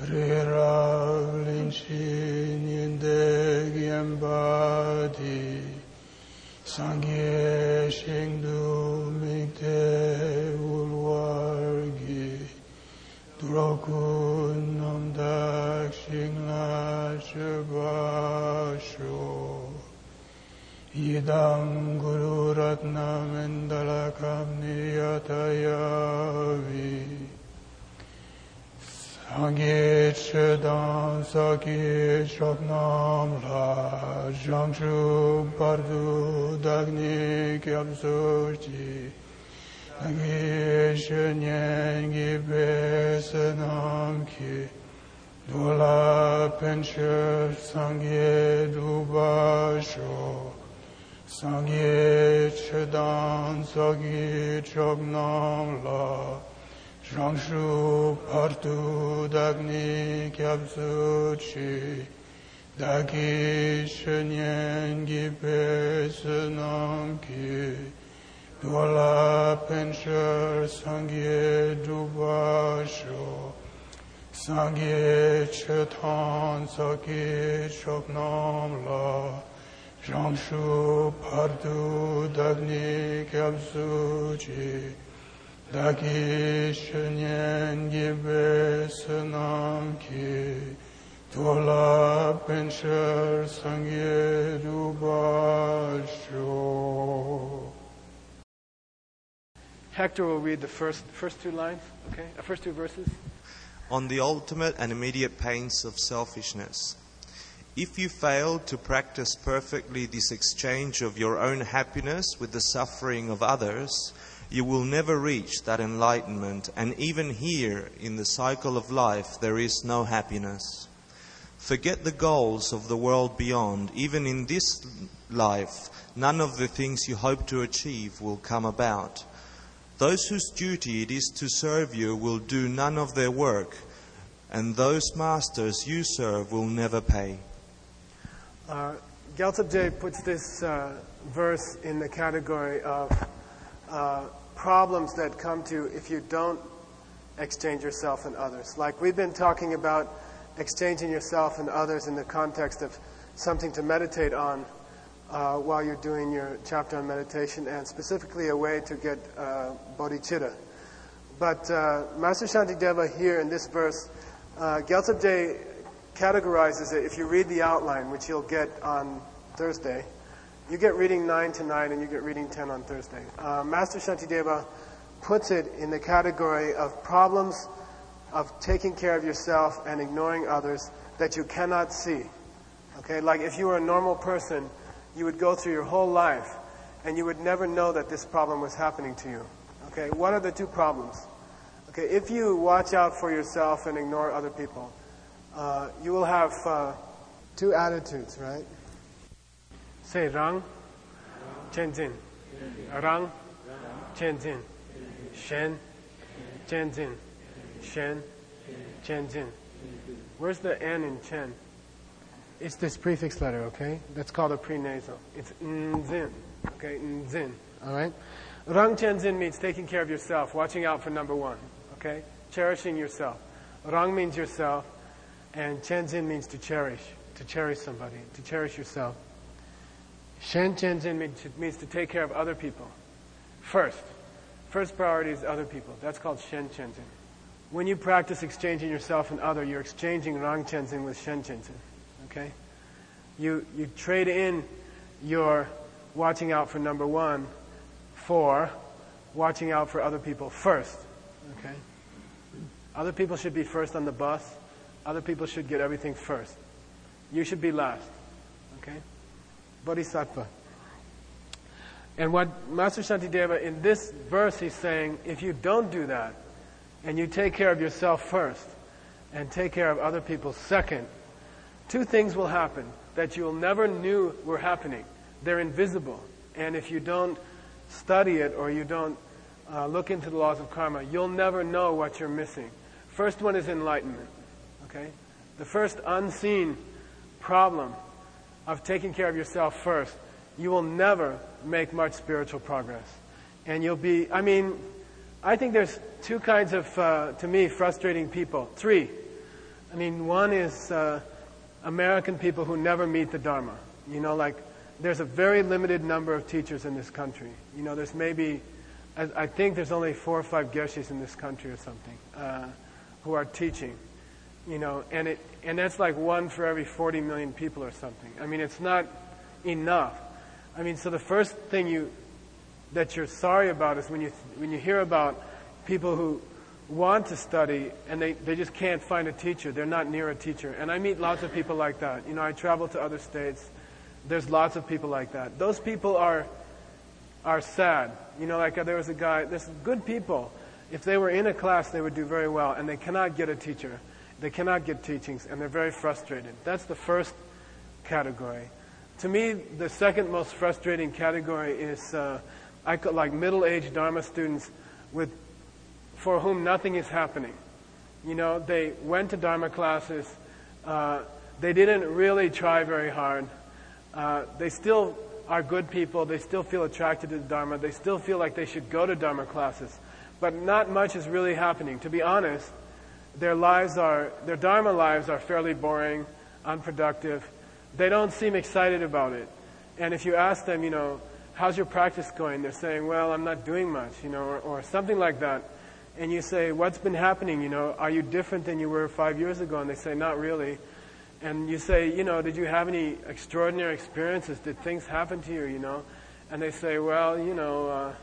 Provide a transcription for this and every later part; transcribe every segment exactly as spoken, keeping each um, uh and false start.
Riraglincin indegiem badi, Sangye shingdu mikte ulwargi, Durokun namdak shingla shabasho, Yidam guru ratnam indalakam niyatayavi, Sangye chedan sakye shoknam la, Jangshu pardu dagni kyabsochi, Sangye shenyen gibe senam ki, Dola penche sangye dubasho, Sangye chedan sakye shoknam la, Jangshu partu dagni kyabsuchi, Dagi shenyen gibe senam ki, Dola pencher sangye dubasho, Sangye chetan sakye shoknam la, Jangshu partu dagni kyabsuchi, Dagi shenyen gibe senam ki, Dola pencher sangye dubasho. Hector will read the first first two lines, okay? Uh, first two verses. On the ultimate and immediate pains of selfishness. If you fail to practice perfectly this exchange of your own happiness with the suffering of others, you will never reach that enlightenment, and even here in the cycle of life there is no happiness. Forget the goals of the world beyond. Even in this life, none of the things you hope to achieve will come about. Those whose duty it is to serve you will do none of their work, and those masters you serve will never pay. Uh, Gyaltsab Je puts this uh, verse in the category of uh, problems that come to you if you don't exchange yourself and others. Like we've been talking about exchanging yourself and others in the context of something to meditate on uh, while you're doing your chapter on meditation, and specifically a way to get uh, bodhicitta. But uh, Master Shantideva here in this verse, uh, Gyaltsab Je categorizes it. If you read the outline, which you'll get on Thursday, you get reading nine to nine and you get reading ten on Thursday. Uh, Master Shantideva puts it in the category of problems of taking care of yourself and ignoring others that you cannot see. Okay, like if you were a normal person, you would go through your whole life and you would never know that this problem was happening to you. Okay, what are the two problems? Okay, if you watch out for yourself and ignore other people, uh, you will have uh, two attitudes, right? Say Rang, Chenjin. Rang, Chenjin. Shen, Chenjin. Shen, Chenjin. Where's the N in Chen? It's this prefix letter, okay? That's called a prenasal. It's Nzin, okay? Nzin, all right? Rang Chenjin means taking care of yourself, watching out for number one, okay? Cherishing yourself. Rang means yourself, and Chenjin means to cherish, to cherish somebody, to cherish yourself. Shen Chenjin means, means to take care of other people. First. First priority is other people. That's called Shen Chenjin. When you practice exchanging yourself and other, you're exchanging Rang Chenjin with Shen Chenjin. Okay? You you trade in your watching out for number one for watching out for other people first. Okay? Other people should be first on the bus. Other people should get everything first. You should be last. Okay? Bodhisattva. And what Master Shantideva, in this verse, he's saying, if you don't do that, and you take care of yourself first, and take care of other people second, two things will happen that you'll never knew were happening. They're invisible. And if you don't study it or you don't uh, look into the laws of karma, you'll never know what you're missing. First one is enlightenment. Okay? The first unseen problem of taking care of yourself first, you will never make much spiritual progress. And you'll be, I mean, I think there's two kinds of, uh, to me, frustrating people. Three. I mean, one is uh, American people who never meet the Dharma. You know, like, there's a very limited number of teachers in this country. You know, there's maybe, I, I think there's only four or five Gershis in this country or something uh, who are teaching. You know, and it and that's like one for every forty million people or something. I mean, it's not enough. I mean, so the first thing you that you're sorry about is when you when you hear about people who want to study and they, they just can't find a teacher. They're not near a teacher. And I meet lots of people like that. You know, I travel to other states. There's lots of people like that. Those people are are sad. You know, like uh, there was a guy, there's good people. If they were in a class, they would do very well, and they cannot get a teacher. They cannot get teachings, and they're very frustrated. That's the first category. To me, the second most frustrating category is uh, I call, like middle-aged Dharma students with for whom nothing is happening. You know, they went to Dharma classes. Uh, they didn't really try very hard. Uh, they still are good people. They still feel attracted to the Dharma. They still feel like they should go to Dharma classes. But not much is really happening. To be honest, their lives are, their Dharma lives are fairly boring, unproductive. They don't seem excited about it. And if you ask them, you know, how's your practice going? They're saying, well, I'm not doing much, you know, or, or something like that. And you say, what's been happening, you know? Are you different than you were five years ago? And they say, not really. And you say, you know, did you have any extraordinary experiences? Did things happen to you, you know? And they say, well, you know, uh,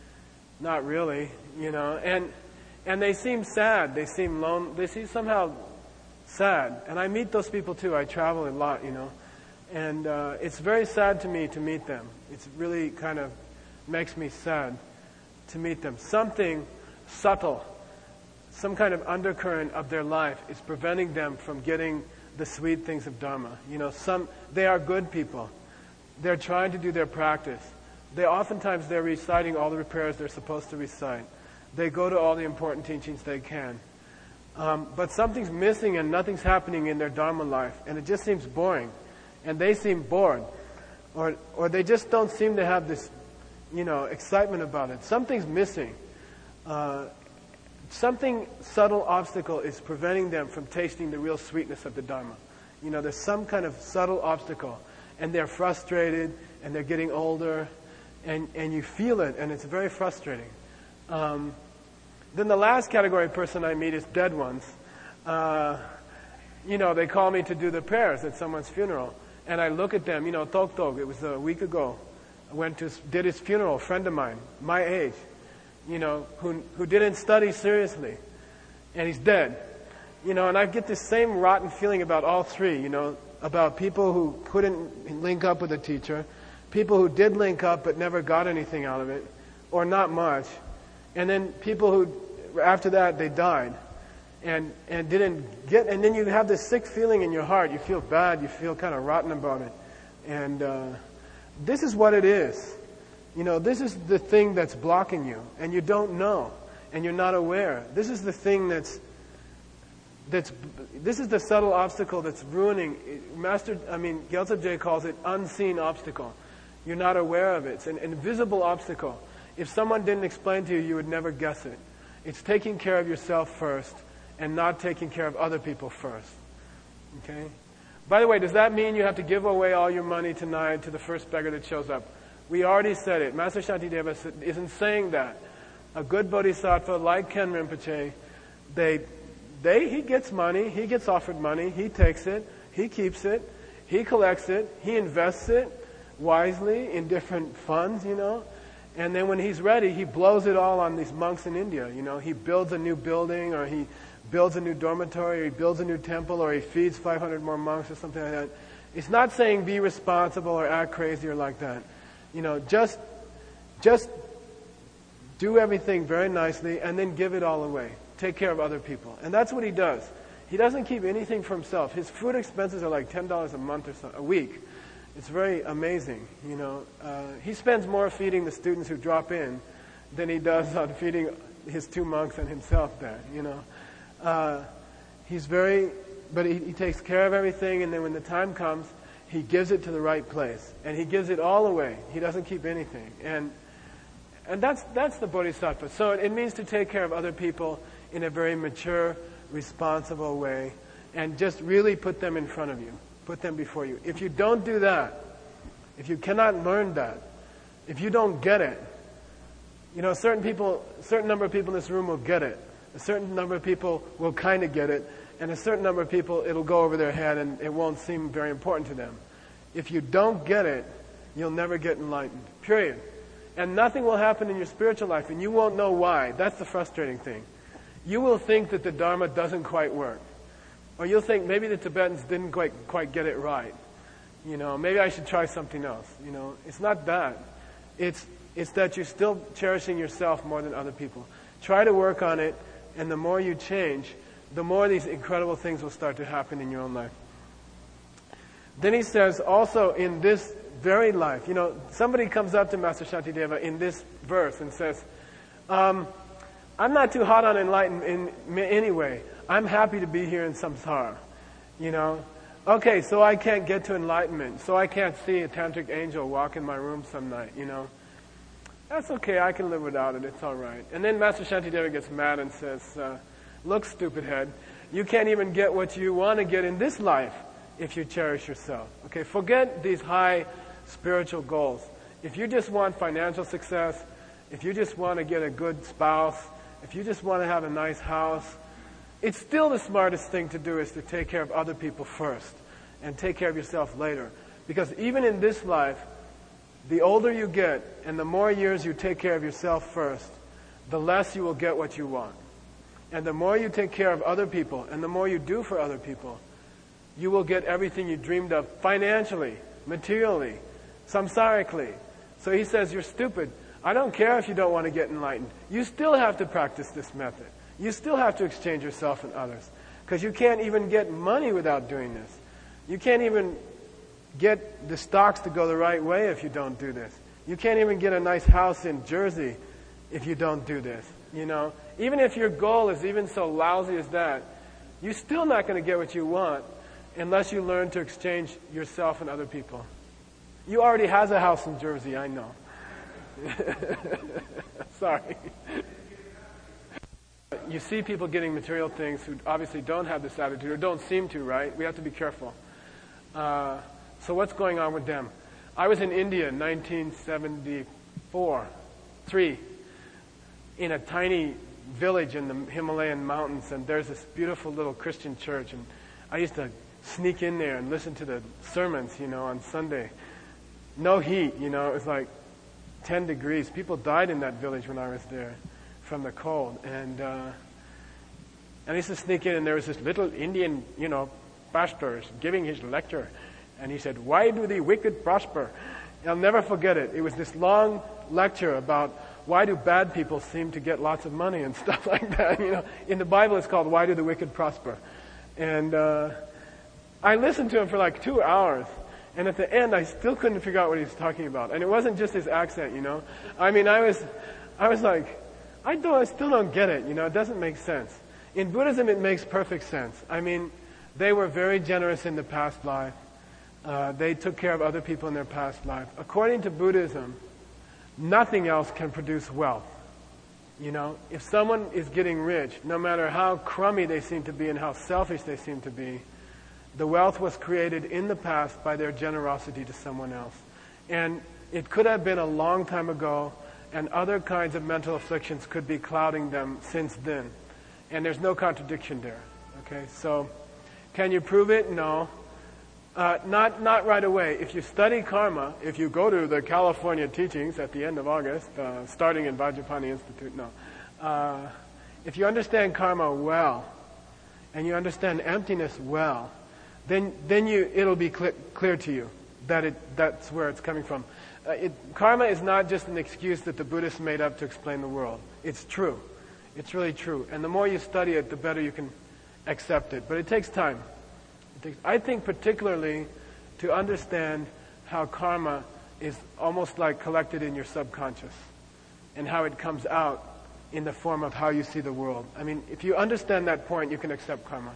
not really, you know. And and they seem sad. They seem lone. They seem somehow sad. And I meet those people too. I travel a lot, you know. And uh, it's very sad to me to meet them. It's really kind of makes me sad to meet them. Something subtle, some kind of undercurrent of their life is preventing them from getting the sweet things of Dharma. You know, some they are good people. They're trying to do their practice. They oftentimes they're reciting all the prayers they're supposed to recite. They go to all the important teachings they can. Um, but something's missing and nothing's happening in their Dharma life, and it just seems boring. And they seem bored. Or or they just don't seem to have this, you know, excitement about it. Something's missing. Uh, something subtle obstacle is preventing them from tasting the real sweetness of the Dharma. You know, there's some kind of subtle obstacle. And they're frustrated, and they're getting older, and, and you feel it, and it's very frustrating. Um, then the last category of person I meet is dead ones. Uh, you know, they call me to do the prayers at someone's funeral. And I look at them, you know, Tok Tok, it was a week ago. I went to, did his funeral, a friend of mine, my age, you know, who who didn't study seriously. And he's dead. You know, and I get this same rotten feeling about all three, you know, about people who couldn't link up with a teacher, people who did link up but never got anything out of it, or not much, and then people who, after that, they died and and didn't get, and then you have this sick feeling in your heart. You feel bad. You feel kind of rotten about it. And uh, this is what it is. You know, this is the thing that's blocking you, and you don't know, and you're not aware. This is the thing that's That's this is the subtle obstacle that's ruining. Master, I mean, Gyaltsab Je calls it unseen obstacle. You're not aware of it. It's an invisible obstacle. If someone didn't explain to you, you would never guess it. It's taking care of yourself first and not taking care of other people first. Okay? By the way, does that mean you have to give away all your money tonight to the first beggar that shows up? We already said it. Master Shantideva isn't saying that. A good bodhisattva like Ken Rinpoche, they... They, he gets money, he gets offered money, he takes it, he keeps it, he collects it, he invests it wisely in different funds, you know. And then when he's ready, he blows it all on these monks in India, you know. He builds a new building, or he builds a new dormitory, or he builds a new temple, or he feeds five hundred more monks or something like that. It's not saying be responsible or act crazy or like that. You know, just, just do everything very nicely and then give it all away. Take care of other people. And that's what he does. He doesn't keep anything for himself. His food expenses are like ten dollars a month or so, a week. It's very amazing, you know. Uh, he spends more feeding the students who drop in than he does on feeding his two monks and himself there, you know. Uh, he's very, but he, he takes care of everything, and then when the time comes, he gives it to the right place. And he gives it all away. He doesn't keep anything. And and that's that's the bodhisattva. So it, it means to take care of other people in a very mature, responsible way, and just really put them in front of you. Put them before you. If you don't do that, if you cannot learn that, if you don't get it, you know, certain people, a certain number of people in this room will get it. A certain number of people will kind of get it. And a certain number of people, it'll go over their head and it won't seem very important to them. If you don't get it, you'll never get enlightened. Period. And nothing will happen in your spiritual life, and you won't know why. That's the frustrating thing. You will think that the Dharma doesn't quite work. Or you'll think maybe the Tibetans didn't quite quite get it right. You know, maybe I should try something else. You know, it's not that. It's it's that you're still cherishing yourself more than other people. Try to work on it, and the more you change, the more these incredible things will start to happen in your own life. Then he says, also in this very life, you know, somebody comes up to Master Shantideva in this verse and says, um, I'm not too hot on enlightenment in anyway. I'm happy to be here in samsara. You know, okay, so I can't get to enlightenment, so I can't see a tantric angel walk in my room some night, you know. That's okay, I can live without it, it's all right. And then Master Shantideva gets mad and says, uh, look, stupid head, you can't even get what you want to get in this life if you cherish yourself. Okay, forget these high spiritual goals. If you just want financial success, if you just want to get a good spouse, if you just want to have a nice house, it's still the smartest thing to do is to take care of other people first and take care of yourself later. Because even in this life, the older you get and the more years you take care of yourself first, the less you will get what you want. And the more you take care of other people and the more you do for other people, you will get everything you dreamed of financially, materially, samsarically. So he says, you're stupid. I don't care if you don't want to get enlightened. You still have to practice this method. You still have to exchange yourself and others. Because you can't even get money without doing this. You can't even get the stocks to go the right way if you don't do this. You can't even get a nice house in Jersey if you don't do this. You know, even if your goal is even so lousy as that, you're still not going to get what you want unless you learn to exchange yourself and other people. You already has a house in Jersey, I know. Sorry. You see people getting material things who obviously don't have this attitude or don't seem to, right? We have to be careful. Uh, so what's going on with them? I was in India in nineteen seventy-four, three, in a tiny village in the Himalayan mountains, and there's this beautiful little Christian church, and I used to sneak in there and listen to the sermons, you know, on Sunday. No heat, you know, it was like ten degrees. People died in that village when I was there from the cold. And uh, and I used to sneak in, and there was this little Indian, you know, pastor giving his lecture. And he said, why do the wicked prosper? And I'll never forget it. It was this long lecture about why do bad people seem to get lots of money and stuff like that. You know, in the Bible it's called Why Do the Wicked Prosper? And uh, I listened to him for like two hours. And at the end, I still couldn't figure out what he was talking about. And it wasn't just his accent, you know. I mean, I was, I was like, I don't, I still don't get it, you know. It doesn't make sense. In Buddhism, it makes perfect sense. I mean, they were very generous in the past life. Uh, they took care of other people in their past life. According to Buddhism, nothing else can produce wealth. You know, if someone is getting rich, no matter how crummy they seem to be and how selfish they seem to be, the wealth was created in the past by their generosity to someone else. And it could have been a long time ago, and other kinds of mental afflictions could be clouding them since then. And there's no contradiction there. Okay, so can you prove it? No. Uh, not not right away. If you study karma, if you go to the California teachings at the end of August, uh, starting in Vajrapani Institute, no. Uh, if you understand karma well, and you understand emptiness well, then then you it'll be cl- clear to you that it that's where it's coming from. Uh, it, karma is not just an excuse that the Buddhists made up to explain the world. It's true. It's really true. And the more you study it, the better you can accept it. But it takes time. It takes, I think particularly to understand how karma is almost like collected in your subconscious and how it comes out in the form of how you see the world. I mean, if you understand that point, you can accept karma.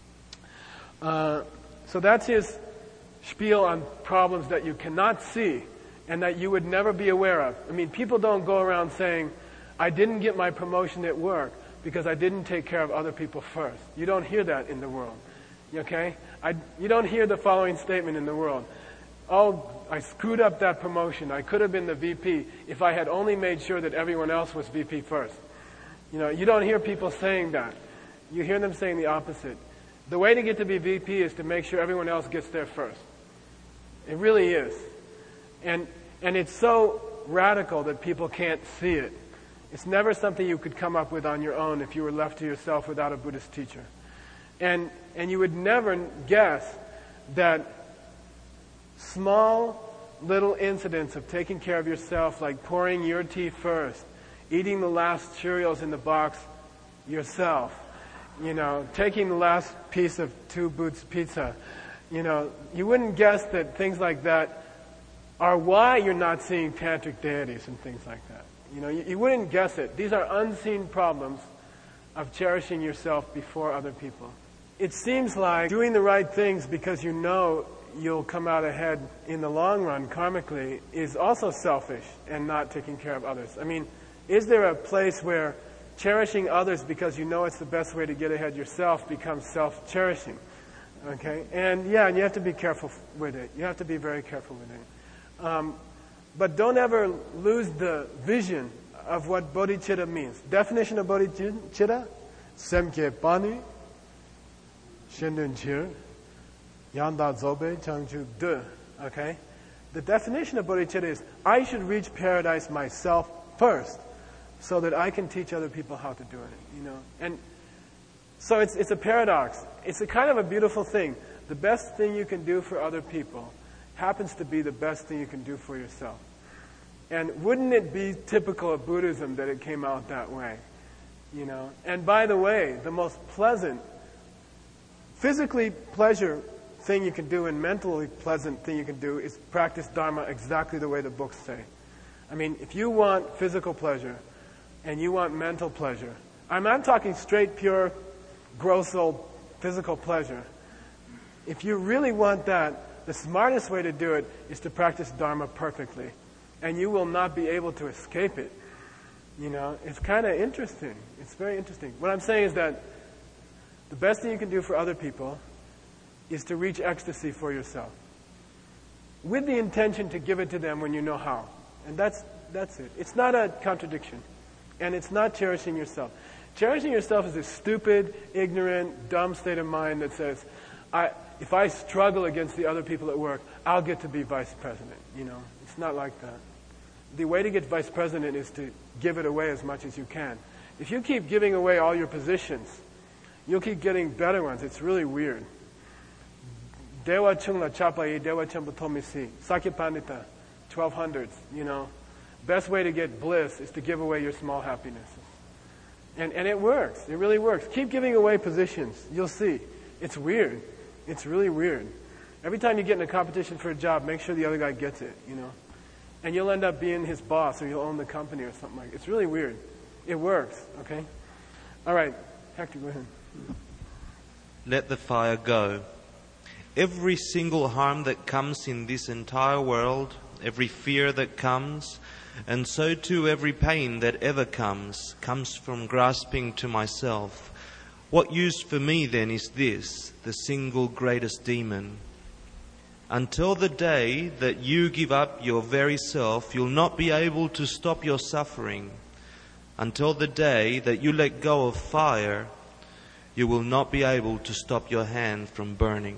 Uh, so that's his spiel on problems that you cannot see and that you would never be aware of. I mean, people don't go around saying, I didn't get my promotion at work because I didn't take care of other people first. You don't hear that in the world. Okay? I, you don't hear the following statement in the world. Oh, I screwed up that promotion. I could have been the V P if I had only made sure that everyone else was V P first. You know, you don't hear people saying that. You hear them saying the opposite. The way to get to be V P is to make sure everyone else gets there first. It really is. And, and it's so radical that people can't see it. It's never something you could come up with on your own if you were left to yourself without a Buddhist teacher. And, and you would never guess that small little incidents of taking care of yourself, like pouring your tea first, eating the last Cheerios in the box yourself, you know, taking the last piece of Two Boots pizza, you know, you wouldn't guess that things like that are why you're not seeing tantric deities and things like that. You know, you, you wouldn't guess it. These are unseen problems of cherishing yourself before other people. It seems like doing the right things because you know you'll come out ahead in the long run karmically is also selfish and not taking care of others. I mean, is there a place where cherishing others because you know it's the best way to get ahead yourself becomes self-cherishing? Okay? And yeah, and you have to be careful with it. You have to be very careful with it. Um, but don't ever lose the vision of what bodhicitta means. Definition of bodhicitta? Semke pani, shendun chir, yanda zobe changju de. Okay? The definition of bodhicitta is, I should reach paradise myself first, so that I can teach other people how to do it, you know. And so it's it's a paradox. It's a kind of a beautiful thing. The best thing you can do for other people happens to be the best thing you can do for yourself. And wouldn't it be typical of Buddhism that it came out that way? You know. And by the way, the most pleasant, physically pleasure thing you can do and mentally pleasant thing you can do is practice Dharma exactly the way the books say. I mean, if you want physical pleasure and you want mental pleasure, I'm not talking straight, pure, gross old physical pleasure. If you really want that, the smartest way to do it is to practice Dharma perfectly. And you will not be able to escape it. You know, it's kind of interesting. It's very interesting. What I'm saying is that the best thing you can do for other people is to reach ecstasy for yourself, with the intention to give it to them when you know how. And that's that's it. It's not a contradiction. And it's not cherishing yourself. Cherishing yourself is a stupid, ignorant, dumb state of mind that says, I, if I struggle against the other people at work, I'll get to be vice president. You know, it's not like that. The way to get vice president is to give it away as much as you can. If you keep giving away all your positions, you'll keep getting better ones. It's really weird. Dewa Chungla Chapai, Dewa Chambutomisi, Sakya Pandita, twelve hundreds, you know. Best way to get bliss is to give away your small happinesses. And and it works. It really works. Keep giving away positions. You'll see. It's weird. It's really weird. Every time you get in a competition for a job, make sure the other guy gets it, you know. And you'll end up being his boss, or you'll own the company or something like that. It's really weird. It works, okay? All right. Hector, go ahead. Let the fire go. Every single harm that comes in this entire world, every fear that comes, and so too every pain that ever comes, comes from grasping to myself. What use for me then is this, the single greatest demon? Until the day that you give up your very self, you'll not be able to stop your suffering. Until the day that you let go of fire, you will not be able to stop your hand from burning.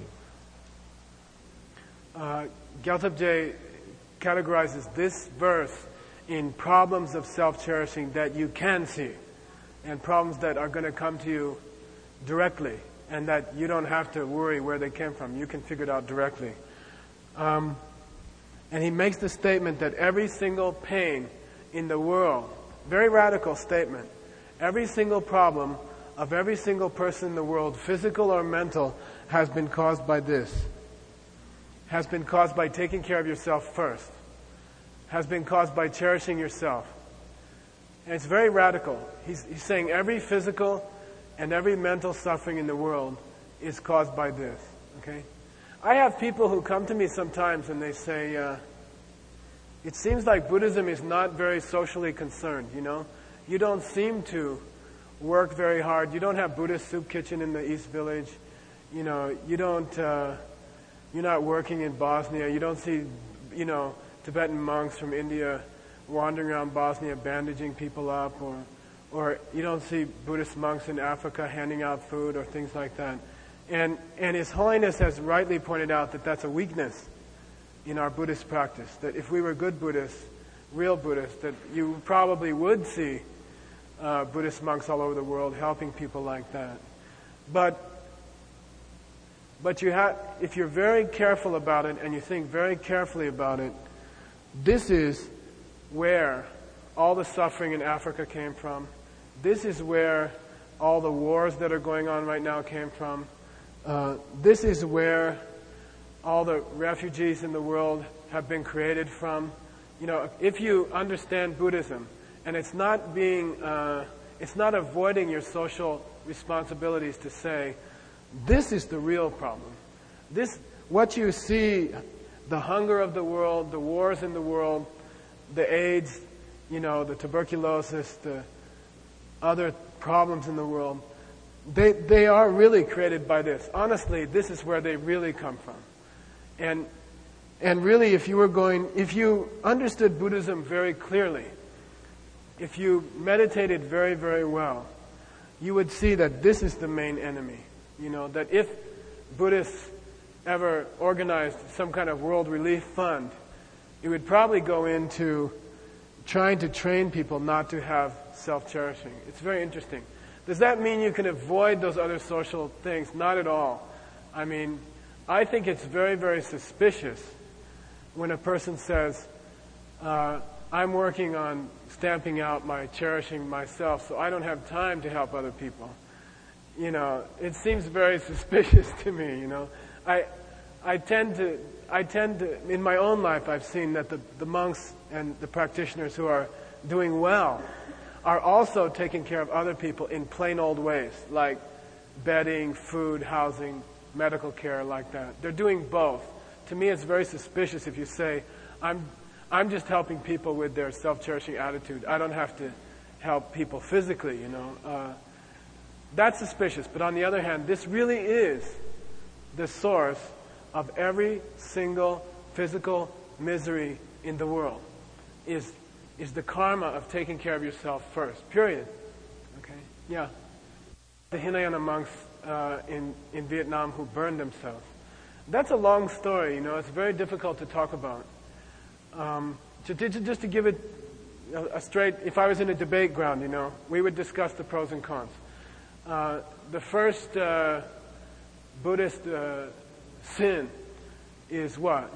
Uh, Gyaltsab categorizes this verse in problems of self-cherishing that you can see, and problems that are going to come to you directly, and that you don't have to worry where they came from. You can figure it out directly. Um, and he makes the statement that every single pain in the world, very radical statement, every single problem of every single person in the world, physical or mental, has been caused by this. Has been caused by taking care of yourself first. Has been caused by cherishing yourself. And it's very radical. He's, he's saying every physical and every mental suffering in the world is caused by this. Okay? I have people who come to me sometimes and they say, uh, it seems like Buddhism is not very socially concerned, you know? You don't seem to work very hard. You don't have Buddhist soup kitchen in the East Village. You know, you don't, uh, you're not working in Bosnia. You don't see, you know, Tibetan monks from India wandering around Bosnia bandaging people up, or, or you don't see Buddhist monks in Africa handing out food or things like that. And, and His Holiness has rightly pointed out that that's a weakness in our Buddhist practice, that if we were good Buddhists, real Buddhists, that you probably would see uh, Buddhist monks all over the world helping people like that. But but you have, if you're very careful about it and you think very carefully about it, this is where all the suffering in Africa came from. This is where all the wars that are going on right now came from. Uh, this is where all the refugees in the world have been created from. You know, if you understand Buddhism, and it's not being, uh, it's not avoiding your social responsibilities to say, this is the real problem. This, what you see, the hunger of the world, the wars in the world, the AIDS, you know, the tuberculosis, the other problems in the world, they they are really created by this. Honestly, this is where they really come from. And and really, if you were going, if you understood Buddhism very clearly, if you meditated very, very well, you would see that this is the main enemy. You know, that if Buddhists ever organized some kind of world relief fund, it would probably go into trying to train people not to have self-cherishing. It's very interesting. Does that mean you can avoid those other social things? Not at all. I mean, I think it's very, very suspicious when a person says, uh, I'm working on stamping out my cherishing myself, so I don't have time to help other people. You know, it seems very suspicious to me, you know. I I tend to, I tend to, in my own life I've seen that the, the monks and the practitioners who are doing well are also taking care of other people in plain old ways, like bedding, food, housing, medical care, like that. They're doing both. To me, it's very suspicious if you say, I'm I'm just helping people with their self-cherishing attitude. I don't have to help people physically, you know. Uh, that's suspicious. But on the other hand, this really is the source of every single physical misery in the world, is is the karma of taking care of yourself first, period. Okay? Yeah. The Hinayana monks uh, in, in Vietnam who burned themselves. That's a long story, you know. It's very difficult to talk about. Um, to, to, just to give it a, a straight, if I was in a debate ground, you know, we would discuss the pros and cons. Uh, the first uh, Buddhist uh, sin is what?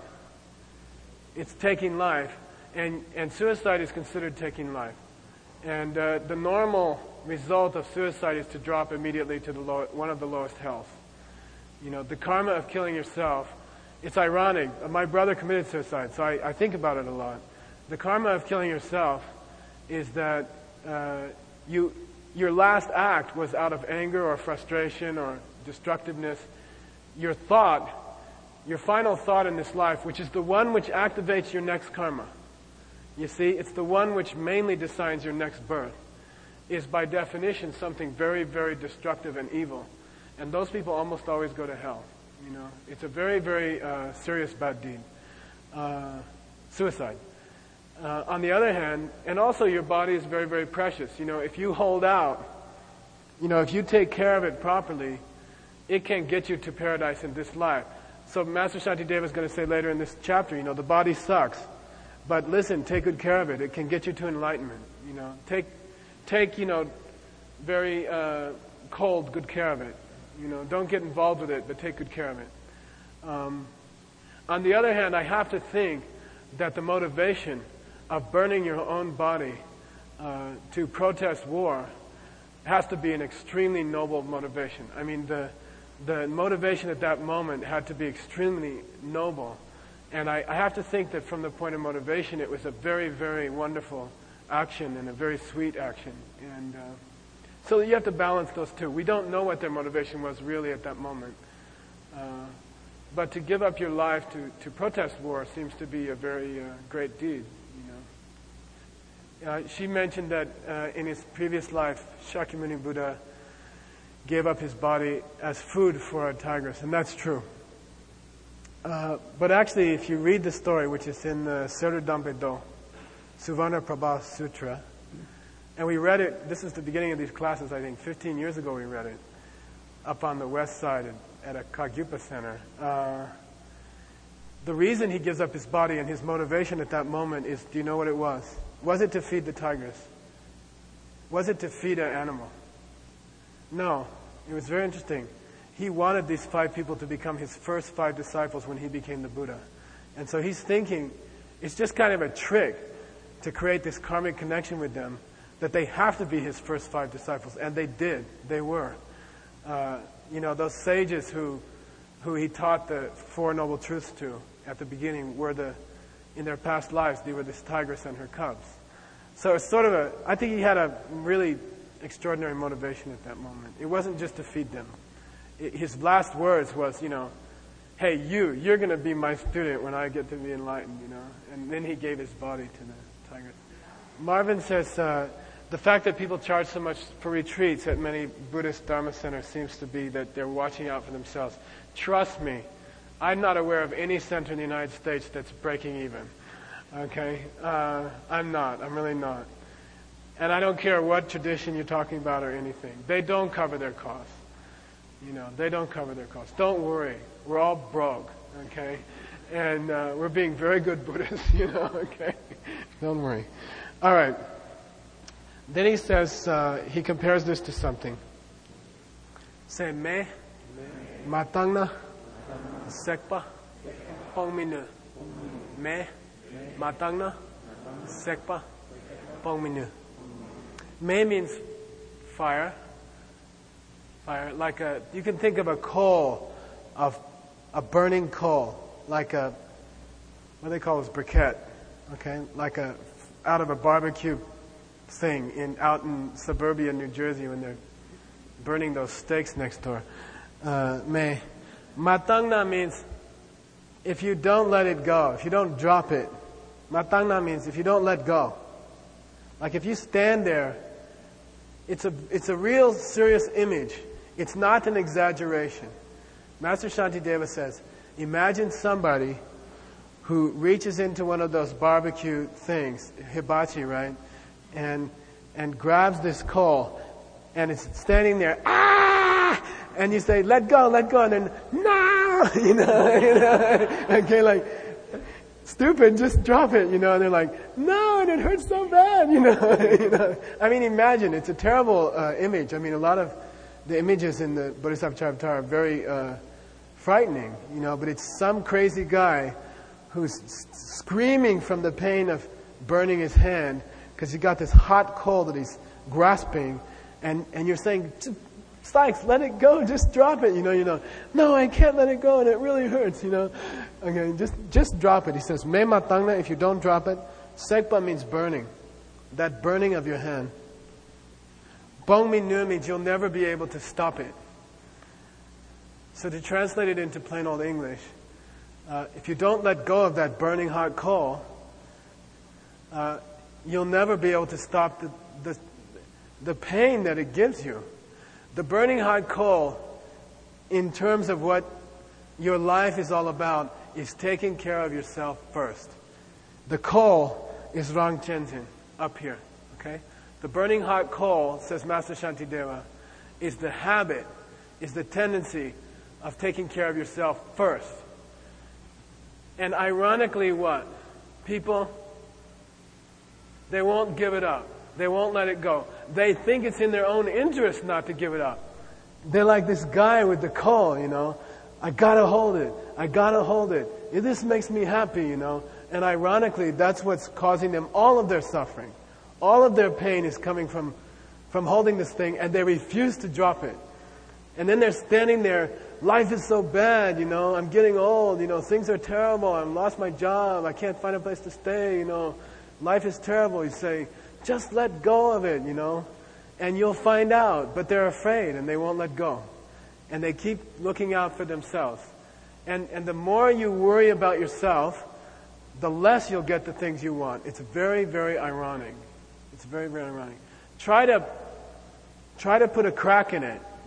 It's taking life. And, and suicide is considered taking life. And uh, the normal result of suicide is to drop immediately to the low, one of the lowest hells. You know, the karma of killing yourself, it's ironic. My brother committed suicide, so I, I think about it a lot. The karma of killing yourself is that uh, you, your last act was out of anger or frustration or destructiveness. Your thought, your final thought in this life, which is the one which activates your next karma, you see, it's the one which mainly decides your next birth, is by definition something very, very destructive and evil. And those people almost always go to hell. You know, it's a very, very uh, serious bad deed. Uh, suicide. Uh, on the other hand, and also your body is very, very precious. You know, if you hold out, you know, if you take care of it properly, it can get you to paradise in this life. So Master Shantideva is going to say later in this chapter, you know, the body sucks. But listen, take good care of it. It can get you to enlightenment. You know, take, take, you know, very uh, cold, good care of it. You know, don't get involved with it, but take good care of it. Um, on the other hand, I have to think that the motivation of burning your own body uh, to protest war has to be an extremely noble motivation. I mean, the the motivation at that moment had to be extremely noble. And I, I have to think that from the point of motivation, it was a very, very wonderful action and a very sweet action. And uh, so you have to balance those two. We don't know what their motivation was really at that moment. Uh, but to give up your life to, to protest war seems to be a very uh, great deed. You know, uh, she mentioned that uh, in his previous life, Shakyamuni Buddha gave up his body as food for a tigress, and that's true. Uh, but actually, if you read the story, which is in the Seru Dampedo, Suvarna Prabha Sutra, and we read it, this is the beginning of these classes, I think, fifteen years ago we read it, up on the west side at, at a Kagyupa center. Uh, the reason he gives up his body and his motivation at that moment is, do you know what it was? Was it to feed the tigress? Was it to feed an animal? No. It was very interesting. He wanted these five people to become his first five disciples when he became the Buddha. And so he's thinking, it's just kind of a trick to create this karmic connection with them, that they have to be his first five disciples. And they did. They were. Uh, you know, those sages who who he taught the Four Noble Truths to at the beginning were the, in their past lives, they were this tigress and her cubs. So it's sort of a, I think he had a really extraordinary motivation at that moment. It wasn't just to feed them. It, his last words was, you know, hey, you, you're going to be my student when I get to be enlightened, you know. And then he gave his body to the tigress. Marvin says, uh, the fact that people charge so much for retreats at many Buddhist Dharma centers seems to be that they're watching out for themselves. Trust me, I'm not aware of any center in the United States that's breaking even. Okay? Uh, I'm not. I'm really not. And I don't care what tradition you're talking about or anything. They don't cover their costs. You know, they don't cover their costs. Don't worry. We're all broke. Okay? And uh, we're being very good Buddhists, you know, okay? Don't worry. All right. Then he says, uh, he compares this to something. Say, me, matangna, sekpa, pongminu. Me, matangna, sekpa, pongminu. Me means fire. Fire, like a, you can think of a coal, of a burning coal, like a, what do they call this, briquette, okay? Like a, out of a barbecue thing in out in suburbia New Jersey when they're burning those steaks next door. Uh, me. Matangna means if you don't let it go, if you don't drop it. Matangna means if you don't let go. Like if you stand there, it's a it's a real serious image. It's not an exaggeration. Master Shantideva says, imagine somebody who reaches into one of those barbecue things, hibachi, right? And and grabs this coal, and it's standing there, ah! And you say, let go, let go, and then, no! You know, you know, okay, like, stupid, just drop it, you know, and they're like, no, and it hurts so bad, you know. you know. I mean, imagine, it's a terrible uh, image. I mean, a lot of the images in the Bodhisattva Charitamrita are very uh, frightening, you know, but it's some crazy guy who's screaming from the pain of burning his hand, because you got this hot coal that he's grasping, and, and you're saying, Sykes, let it go, just drop it, you know, you know. No, I can't let it go, and it really hurts, you know. Okay, just just drop it. He says, Me matangna, if you don't drop it, sekpa means burning. That burning of your hand. Bong mi nu means you'll never be able to stop it. So to translate it into plain old English, uh, if you don't let go of that burning hot coal, uh, you'll never be able to stop the, the the pain that it gives you. The burning hot coal, in terms of what your life is all about, is taking care of yourself first. The coal is Rang Chenzin, up here, okay? The burning hot coal, says Master Shantideva, is the habit, is the tendency of taking care of yourself first. And ironically what? People, they won't give it up. They won't let it go. They think it's in their own interest not to give it up. They're like this guy with the coal, you know. I gotta hold it. I gotta hold it. This makes me happy, you know. And ironically, that's what's causing them all of their suffering. All of their pain is coming from, from holding this thing, and they refuse to drop it. And then they're standing there, life is so bad, you know, I'm getting old, you know, things are terrible, I've lost my job, I can't find a place to stay, you know, life is terrible. You say, just let go of it, you know, and you'll find out. But they're afraid and they won't let go. And they keep looking out for themselves. And and the more you worry about yourself, the less you'll get the things you want. It's very, very ironic. It's very, very ironic. Try to try to put a crack in it.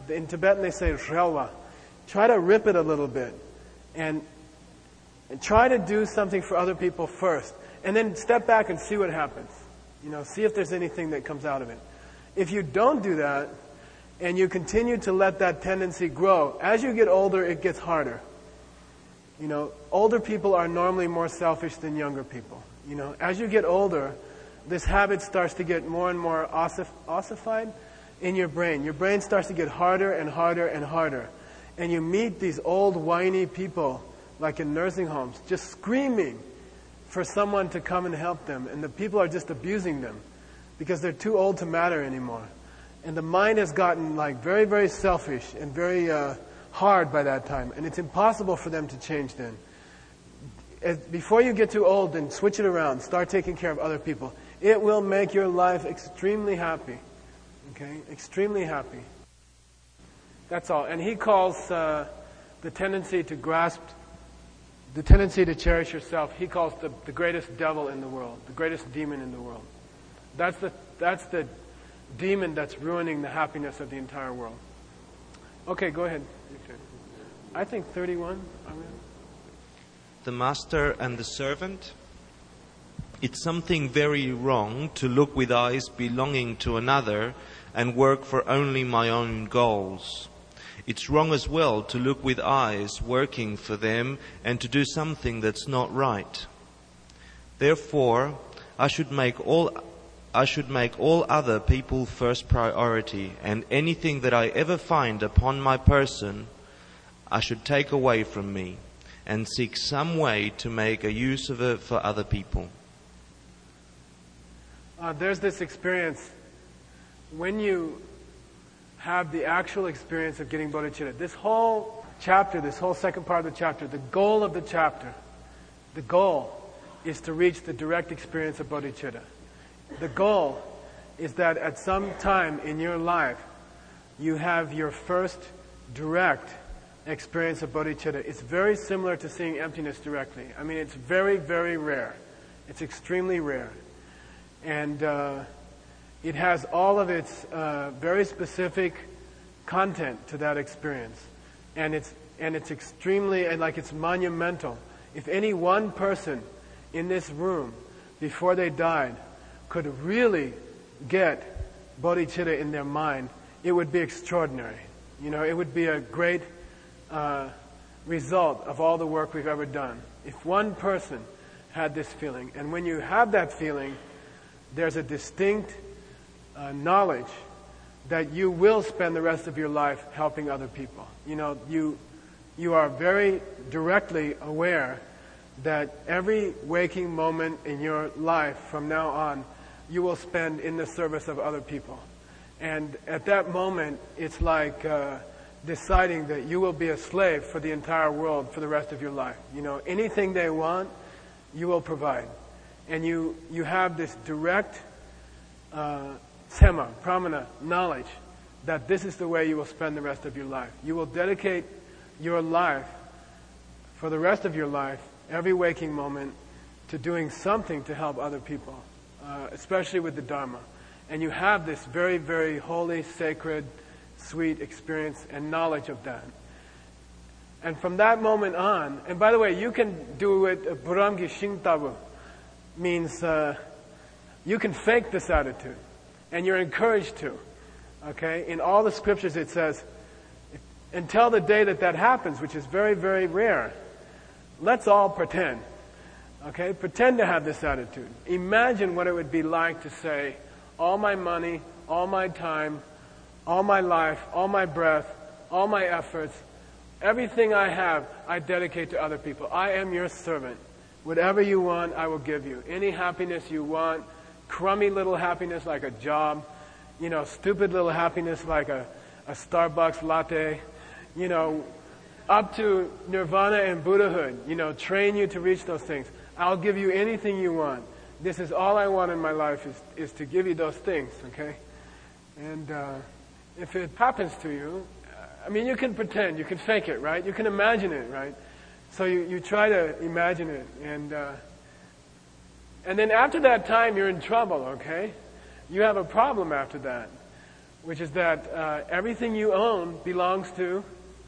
in Tibetan they say relwa. Try to rip it a little bit and, and try to do something for other people first. And then step back and see what happens. You know, see if there's anything that comes out of it. If you don't do that, and you continue to let that tendency grow, as you get older, it gets harder. You know, older people are normally more selfish than younger people. You know, as you get older, this habit starts to get more and more ossif- ossified in your brain. Your brain starts to get harder and harder and harder. And you meet these old, whiny people, like in nursing homes, just screaming for someone to come and help them. And the people are just abusing them because they're too old to matter anymore. And the mind has gotten like very, very selfish and very uh, hard by that time. And it's impossible for them to change then. As, before you get too old, then switch it around. Start taking care of other people. It will make your life extremely happy. Okay? Extremely happy. That's all. And he calls uh, the tendency to grasp, the tendency to cherish yourself, he calls the, the greatest devil in the world, the greatest demon in the world. That's the, that's the demon that's ruining the happiness of the entire world. Okay, go ahead. I think thirty-one. The master and the servant. It's something very wrong to look with eyes belonging to another and work for only my own goals. It's wrong as well to look with eyes working for them and to do something that's not right. Therefore, I should make all I should make all other people first priority, and anything that I ever find upon my person, I should take away from me and seek some way to make a use of it for other people. Uh, there's this experience when you have the actual experience of getting bodhicitta. This whole chapter, this whole second part of the chapter, the goal of the chapter, the goal is to reach the direct experience of bodhicitta. The goal is that at some time in your life, you have your first direct experience of bodhicitta. It's very similar to seeing emptiness directly. I mean, it's very, very rare. It's extremely rare. And uh, it has all of its uh, very specific content to that experience. And it's, and it's extremely, and like it's monumental. If any one person in this room, before they died, could really get bodhicitta in their mind, it would be extraordinary. You know, it would be a great uh, result of all the work we've ever done. If one person had this feeling, and when you have that feeling, there's a distinct uh, knowledge that you will spend the rest of your life helping other people. You know, you you are very directly aware that every waking moment in your life from now on, you will spend in the service of other people. And at that moment, it's like uh, deciding that you will be a slave for the entire world for the rest of your life. You know, anything they want, you will provide. And you, you have this direct uh, sema, pramana, knowledge that this is the way you will spend the rest of your life. You will dedicate your life for the rest of your life, every waking moment, to doing something to help other people. Uh, especially with the Dharma. And you have this very, very holy, sacred, sweet experience and knowledge of that. And from that moment on, and by the way, you can do it, uh, Buramgi Shingtabu means uh, you can fake this attitude. And you're encouraged to. Okay? In all the scriptures it says, until the day that that happens, which is very, very rare, let's all pretend. Okay? Pretend to have this attitude. Imagine what it would be like to say, all my money, all my time, all my life, all my breath, all my efforts, everything I have, I dedicate to other people. I am your servant. Whatever you want, I will give you. Any happiness you want, crummy little happiness like a job, you know, stupid little happiness like a, a Starbucks latte, you know, up to nirvana and Buddhahood, you know, train you to reach those things. I'll give you anything you want. This is all I want in my life is, is to give you those things, okay? And uh, if it happens to you, I mean, you can pretend, you can fake it, right? You can imagine it, right? So you, you try to imagine it. And, uh, and then after that time, you're in trouble, okay? You have a problem after that. which is that uh, everything you own belongs to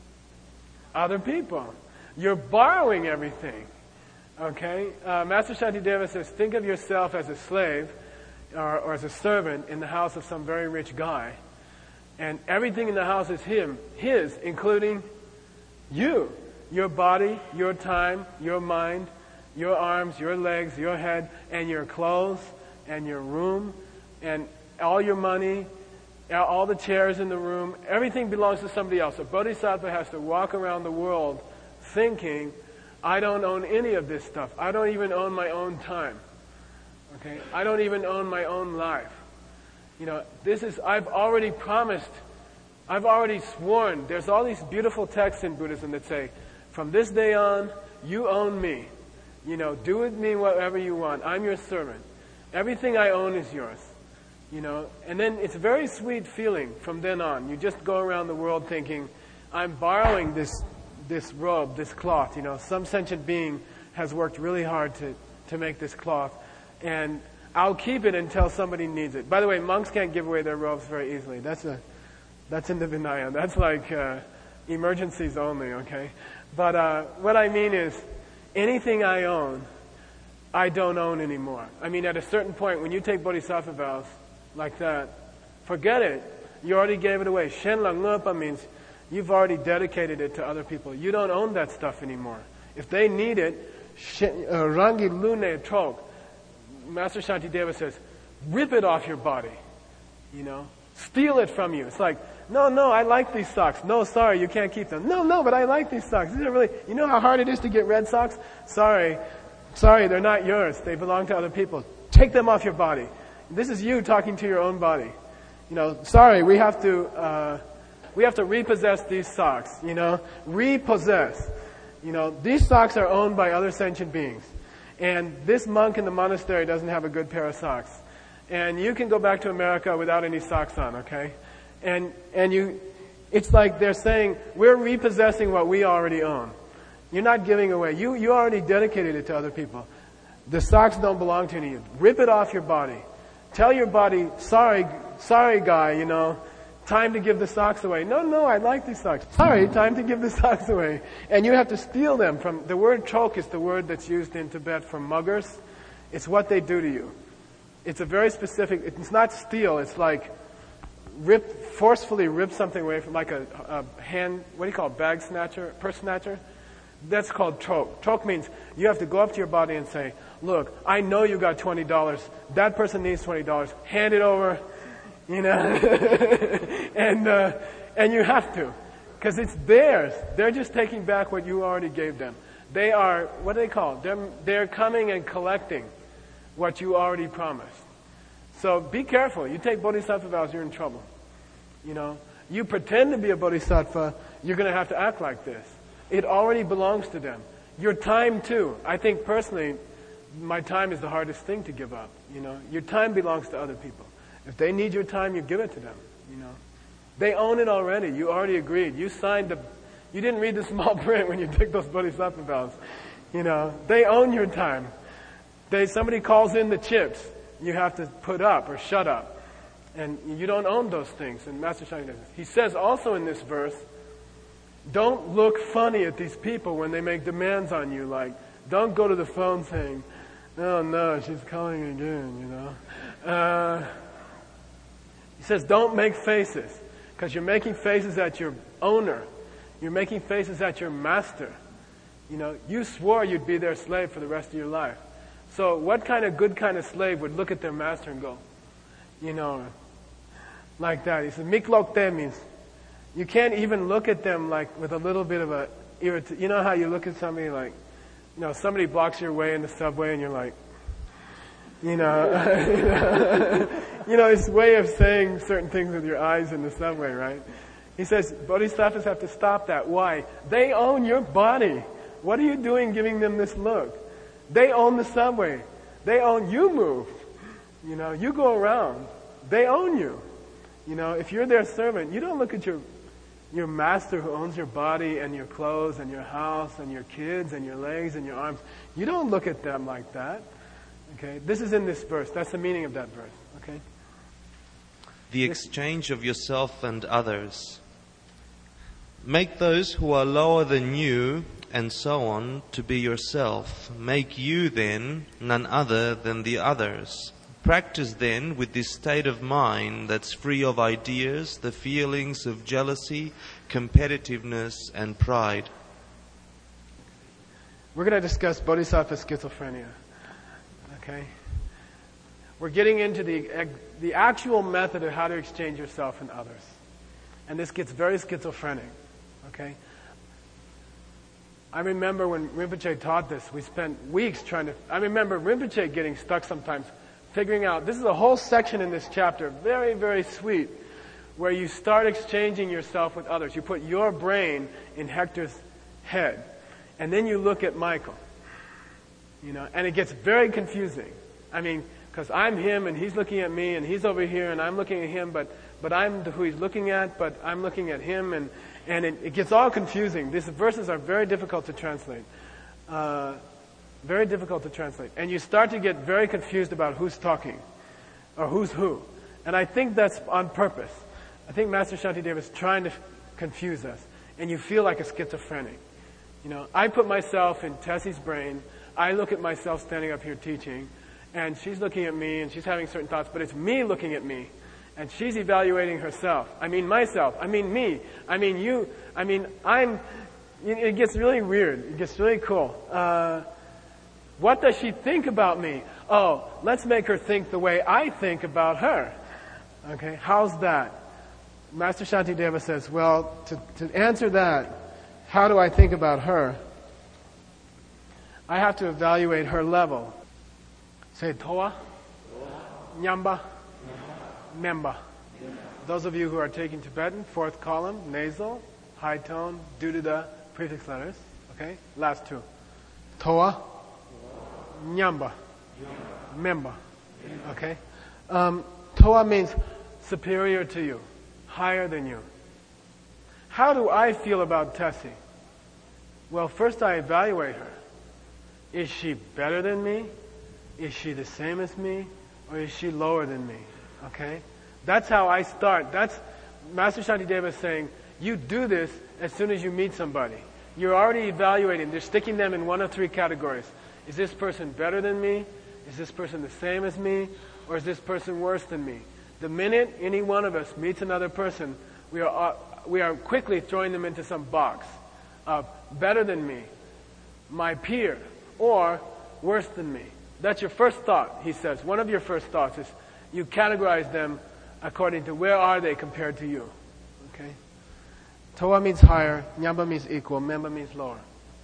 other people. You're borrowing everything. Okay? Uh, Master Shantideva says, think of yourself as a slave or, or as a servant in the house of some very rich guy. And everything in the house is him, his, including you. Your body, your time, your mind, your arms, your legs, your head, and your clothes, and your room, and all your money, all the chairs in the room. Everything belongs to somebody else. A bodhisattva has to walk around the world thinking, I don't own any of this stuff. I don't even own my own time. Okay? I don't even own my own life. You know, this is, I've already promised, I've already sworn. There's all these beautiful texts in Buddhism that say, from this day on, you own me. You know, do with me whatever you want. I'm your servant. Everything I own is yours. You know, and then it's a very sweet feeling from then on. You just go around the world thinking, I'm borrowing this this robe, this cloth. You know, some sentient being has worked really hard to, to make this cloth. And I'll keep it until somebody needs it. By the way, monks can't give away their robes very easily. That's a that's in the Vinaya. That's like uh, emergencies only, okay? But uh, what I mean is, anything I own, I don't own anymore. I mean, at a certain point, when you take bodhisattva vows like that, forget it. You already gave it away. Shen la ngapa means you've already dedicated it to other people. You don't own that stuff anymore. If they need it, rangi lune trok. Master Shantideva says, rip it off your body. You know, steal it from you. It's like, no, no, I like these socks. No, sorry, you can't keep them. No, no, but I like these socks. These are really, you know how hard it is to get red socks? Sorry, sorry, they're not yours. They belong to other people. Take them off your body. This is you talking to your own body. You know, sorry, we have to, uh, we have to repossess these socks. You know, repossess. You know, these socks are owned by other sentient beings. And this monk in the monastery doesn't have a good pair of socks. And you can go back to America without any socks on, okay? And, and you, it's like they're saying, we're repossessing what we already own. You're not giving away. You, you already dedicated it to other people. The socks don't belong to you. Rip it off your body. Tell your body, sorry, sorry guy, you know, time to give the socks away. No, no, I like these socks. Sorry, time to give the socks away. And you have to steal them from, the word chok is the word that's used in Tibet for muggers. It's what they do to you. It's a very specific, it's not steal, it's like rip, forcefully rip something away from, like a, a hand, what do you call it, bag snatcher, purse snatcher? That's called chok. Chok means you have to go up to your body and say, look, I know you got twenty dollars. That person needs twenty dollars. Hand it over, you know. and uh, and you have to, because it's theirs. They're just taking back what you already gave them. They are, what do they call it? They're, they're coming and collecting what you already promised. So be careful. You take bodhisattva vows, you're in trouble. You know, you pretend to be a bodhisattva, you're going to have to act like this. It already belongs to them. Your time too. I think personally, my time is the hardest thing to give up. You know, your time belongs to other people. If they need your time, you give it to them. You know, they own it already. You already agreed. You signed the. You didn't read the small print when you took those bodhisattva vows. You know, they own your time. They somebody calls in the chips, you have to put up or shut up, and you don't own those things. And Master Shantideva, he says also in this verse, don't look funny at these people when they make demands on you. Like, don't go to the phone saying, "Oh no, she's calling again." You know. Uh, he says, don't make faces, because you're making faces at your owner. You're making faces at your master. You know, you swore you'd be their slave for the rest of your life. So what kind of good kind of slave would look at their master and go, you know, like that? He says, miklokte means you can't even look at them like with a little bit of a irrit. You know how you look at somebody like, you know, somebody blocks your way in the subway and you're like, you know, you know, it's a way of saying certain things with your eyes in the subway, right? He says, bodhisattvas have to stop that. Why? They own your body. What are you doing giving them this look? They own the subway. They own you move. You know, you go around. They own you. You know, if you're their servant, you don't look at your your master who owns your body and your clothes and your house and your kids and your legs and your arms. You don't look at them like that. Okay? This is in this verse. That's the meaning of that verse. Okay? the exchange of yourself and others. Make those who are lower than you, and so on, to be yourself. Make you, then, none other than the others. Practice, then, with this state of mind that's free of ideas, the feelings of jealousy, competitiveness, and pride. We're going to discuss bodhisattva schizophrenia. Okay? We're getting into the, the actual method of how to exchange yourself and others. And this gets very schizophrenic. Okay? I remember when Rinpoche taught this, we spent weeks trying to... I remember Rinpoche getting stuck sometimes, figuring out... This is a whole section in this chapter, very, very sweet, where you start exchanging yourself with others. You put your brain in Hector's head, and then you look at Michael. You know, and it gets very confusing. I mean, because I'm him, and he's looking at me, and he's over here, and I'm looking at him, but, but I'm who he's looking at, but I'm looking at him, and... And it, it gets all confusing. These verses are very difficult to translate. Uh, very difficult to translate. And you start to get very confused about who's talking or who's who. And I think that's on purpose. I think Master Shantideva is trying to f- confuse us. And you feel like a schizophrenic. You know, I put myself in Tessie's brain. I look at myself standing up here teaching. And she's looking at me and she's having certain thoughts. But it's me looking at me. And she's evaluating herself. I mean myself. I mean me. I mean you. I mean I'm... It gets really weird. It gets really cool. Uh, what does she think about me? Oh, let's make her think the way I think about her. Okay, how's that? Master Shantideva says, well, to, to answer that, how do I think about her? I have to evaluate her level. Say Toa, Nyamba, Memba. Those of you who are taking Tibetan, fourth column, nasal, high tone, dudada, prefix letters. Okay? Last two. Toa, Nyamba, Memba. Okay? Um, Toa means superior to you, higher than you. How do I feel about Tessie? Well, first I evaluate her. Is she better than me? Is she the same as me? Or is she lower than me? Okay? That's how I start. That's Master Shantideva is saying, you do this as soon as you meet somebody. You're already evaluating. They're sticking them in one of three categories. Is this person better than me? Is this person the same as me? Or is this person worse than me? The minute any one of us meets another person, we are uh, we are quickly throwing them into some box of better than me, my peer, or worse than me. That's your first thought, he says. One of your first thoughts is you categorize them according to where are they compared to you. Okay? Toa means higher, Nyamba means equal, Memba means lower.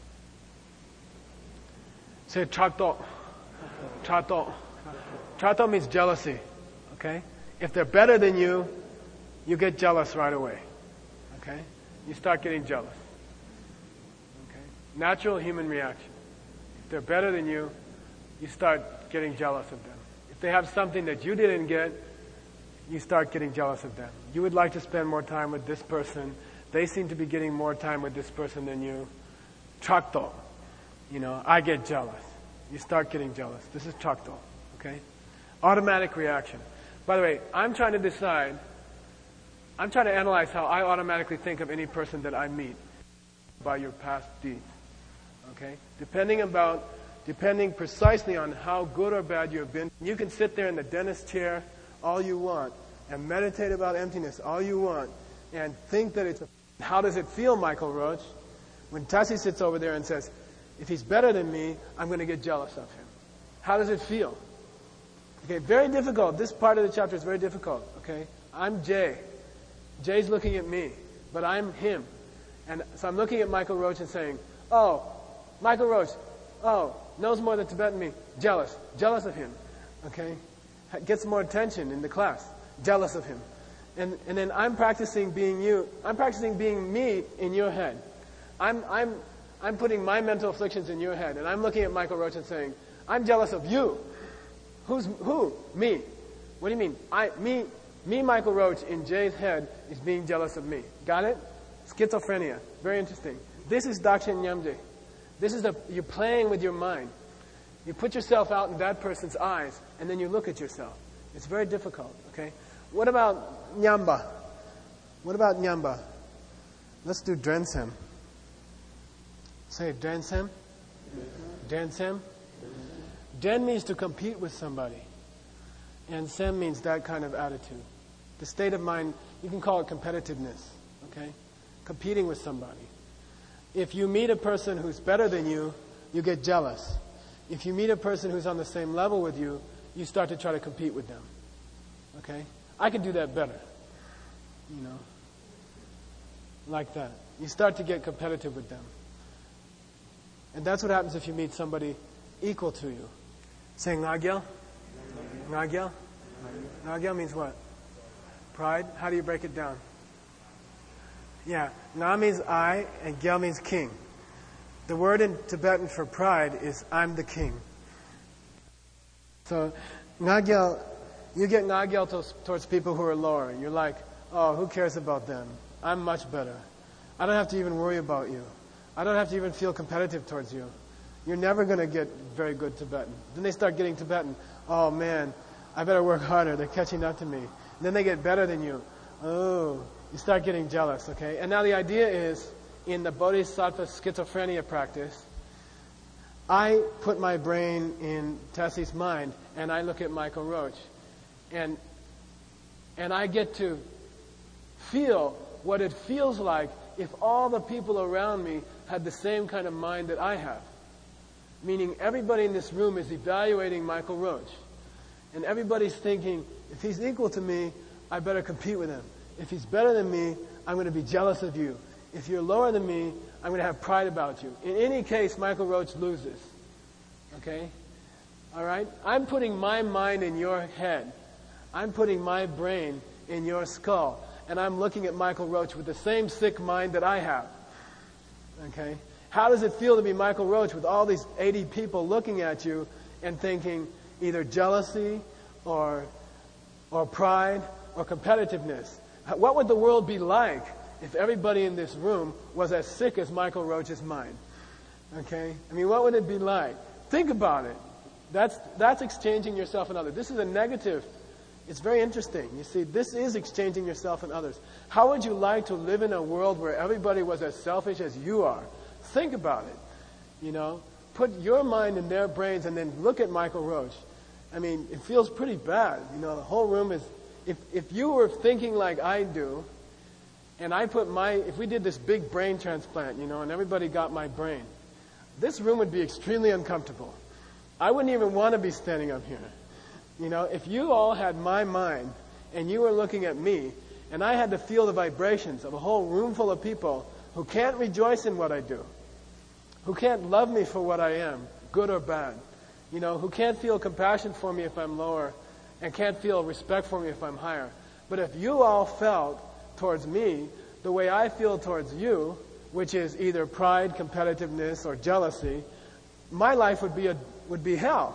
Say Chato. Chato. Chato means jealousy. Okay? If they're better than you, you get jealous right away. Okay? You start getting jealous. Okay? Natural human reaction. If they're better than you, you start getting jealous of them. If they have something that you didn't get, you start getting jealous of them. You would like to spend more time with this person. They seem to be getting more time with this person than you. Chakto. You know, I get jealous. You start getting jealous. This is chakto. Okay? Automatic reaction. By the way, I'm trying to decide, I'm trying to analyze how I automatically think of any person that I meet by your past deeds. Okay? Depending about, depending precisely on how good or bad you have been, you can sit there in the dentist chair all you want and meditate about emptiness all you want and think that it's a... How does it feel, Michael Roach, when Tassie sits over there and says, if he's better than me, I'm going to get jealous of him? How does it feel? Okay, very difficult. This part of the chapter is very difficult. Okay, I'm Jay. Jay's looking at me, but I'm him. And so I'm looking at Michael Roach and saying, oh, Michael Roach, oh, knows more than Tibetan me. Jealous. Jealous of him. Okay? Gets more attention in the class. Jealous of him. And and then I'm practicing being you. I'm practicing being me in your head. I'm I'm I'm putting my mental afflictions in your head. And I'm looking at Michael Roach and saying, I'm jealous of you. Who's who? Me. What do you mean? I me me Michael Roach in Jay's head is being jealous of me. Got it? Schizophrenia. Very interesting. This is Dakshin Nyamje. This is the you're playing with your mind. You put yourself out in that person's eyes and then you look at yourself. It's very difficult, okay? What about Nyamba? What about Nyamba? Let's do Drensem. Say Drensem. Drensem. Den means to compete with somebody. And Sem means that kind of attitude. The state of mind, you can call it competitiveness. Okay? Competing with somebody. If you meet a person who's better than you, you get jealous. If you meet a person who's on the same level with you, you start to try to compete with them. Okay? I can do that better. You know? Like that. You start to get competitive with them. And that's what happens if you meet somebody equal to you. Say Nagyel. Nagyel? Nagyel means what? Pride? How do you break it down? Yeah. Na means I, and Gel means king. The word in Tibetan for pride is I'm the king. So, Nagyel, you get Nagyel to, towards people who are lower. You're like, oh, who cares about them? I'm much better. I don't have to even worry about you. I don't have to even feel competitive towards you. You're never going to get very good Tibetan. Then they start getting Tibetan. Oh, man, I better work harder. They're catching up to me. And then they get better than you. Oh, you start getting jealous, okay? And now the idea is, in the Bodhisattva schizophrenia practice, I put my brain in Tessie's mind, and I look at Michael Roach. And, and I get to feel what it feels like if all the people around me had the same kind of mind that I have. Meaning everybody in this room is evaluating Michael Roach. And everybody's thinking, if he's equal to me, I better compete with him. If he's better than me, I'm going to be jealous of you. If you're lower than me, I'm going to have pride about you. In any case, Michael Roach loses. Okay? All right? I'm putting my mind in your head. I'm putting my brain in your skull. And I'm looking at Michael Roach with the same sick mind that I have. Okay? How does it feel to be Michael Roach with all these eighty people looking at you and thinking either jealousy or, or pride or competitiveness? What would the world be like if everybody in this room was as sick as Michael Roach's mind? Okay? I mean, what would it be like? Think about it. That's, that's exchanging yourself and others. This is a negative. It's very interesting. You see, this is exchanging yourself and others. How would you like to live in a world where everybody was as selfish as you are? Think about it. You know, put your mind in their brains and then look at Michael Roach. I mean, it feels pretty bad. You know, the whole room is, if, if you were thinking like I do, and I put my, if we did this big brain transplant, you know, and everybody got my brain, this room would be extremely uncomfortable. I wouldn't even want to be standing up here. You know, if you all had my mind and you were looking at me and I had to feel the vibrations of a whole room full of people who can't rejoice in what I do, who can't love me for what I am, good or bad, you know, who can't feel compassion for me if I'm lower and can't feel respect for me if I'm higher. But if you all felt towards me the way I feel towards you, which is either pride, competitiveness, or jealousy, my life would be a would be hell.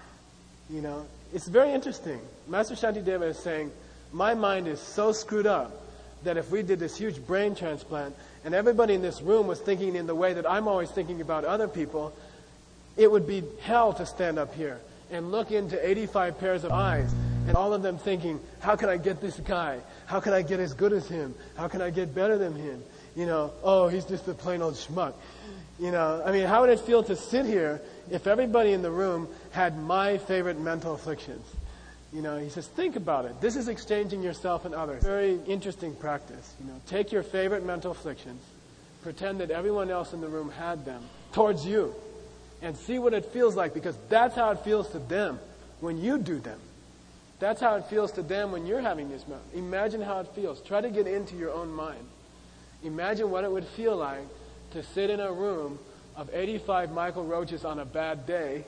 You know, it's very interesting. Master Shantideva is saying, my mind is so screwed up that if we did this huge brain transplant and everybody in this room was thinking in the way that I'm always thinking about other people, it would be hell to stand up here and look into eighty-five pairs of eyes and all of them thinking, how can I get this guy? How can I get as good as him? How can I get better than him? You know, oh, he's just a plain old schmuck. You know, I mean, how would it feel to sit here if everybody in the room had my favorite mental afflictions? You know, he says, think about it. This is exchanging yourself and others. Very interesting practice. You know, take your favorite mental afflictions, pretend that everyone else in the room had them towards you, and see what it feels like, because that's how it feels to them when you do them. That's how it feels to them when you're having this moment. Imagine how it feels. Try to get into your own mind. Imagine what it would feel like to sit in a room of eighty-five Michael Roaches on a bad day,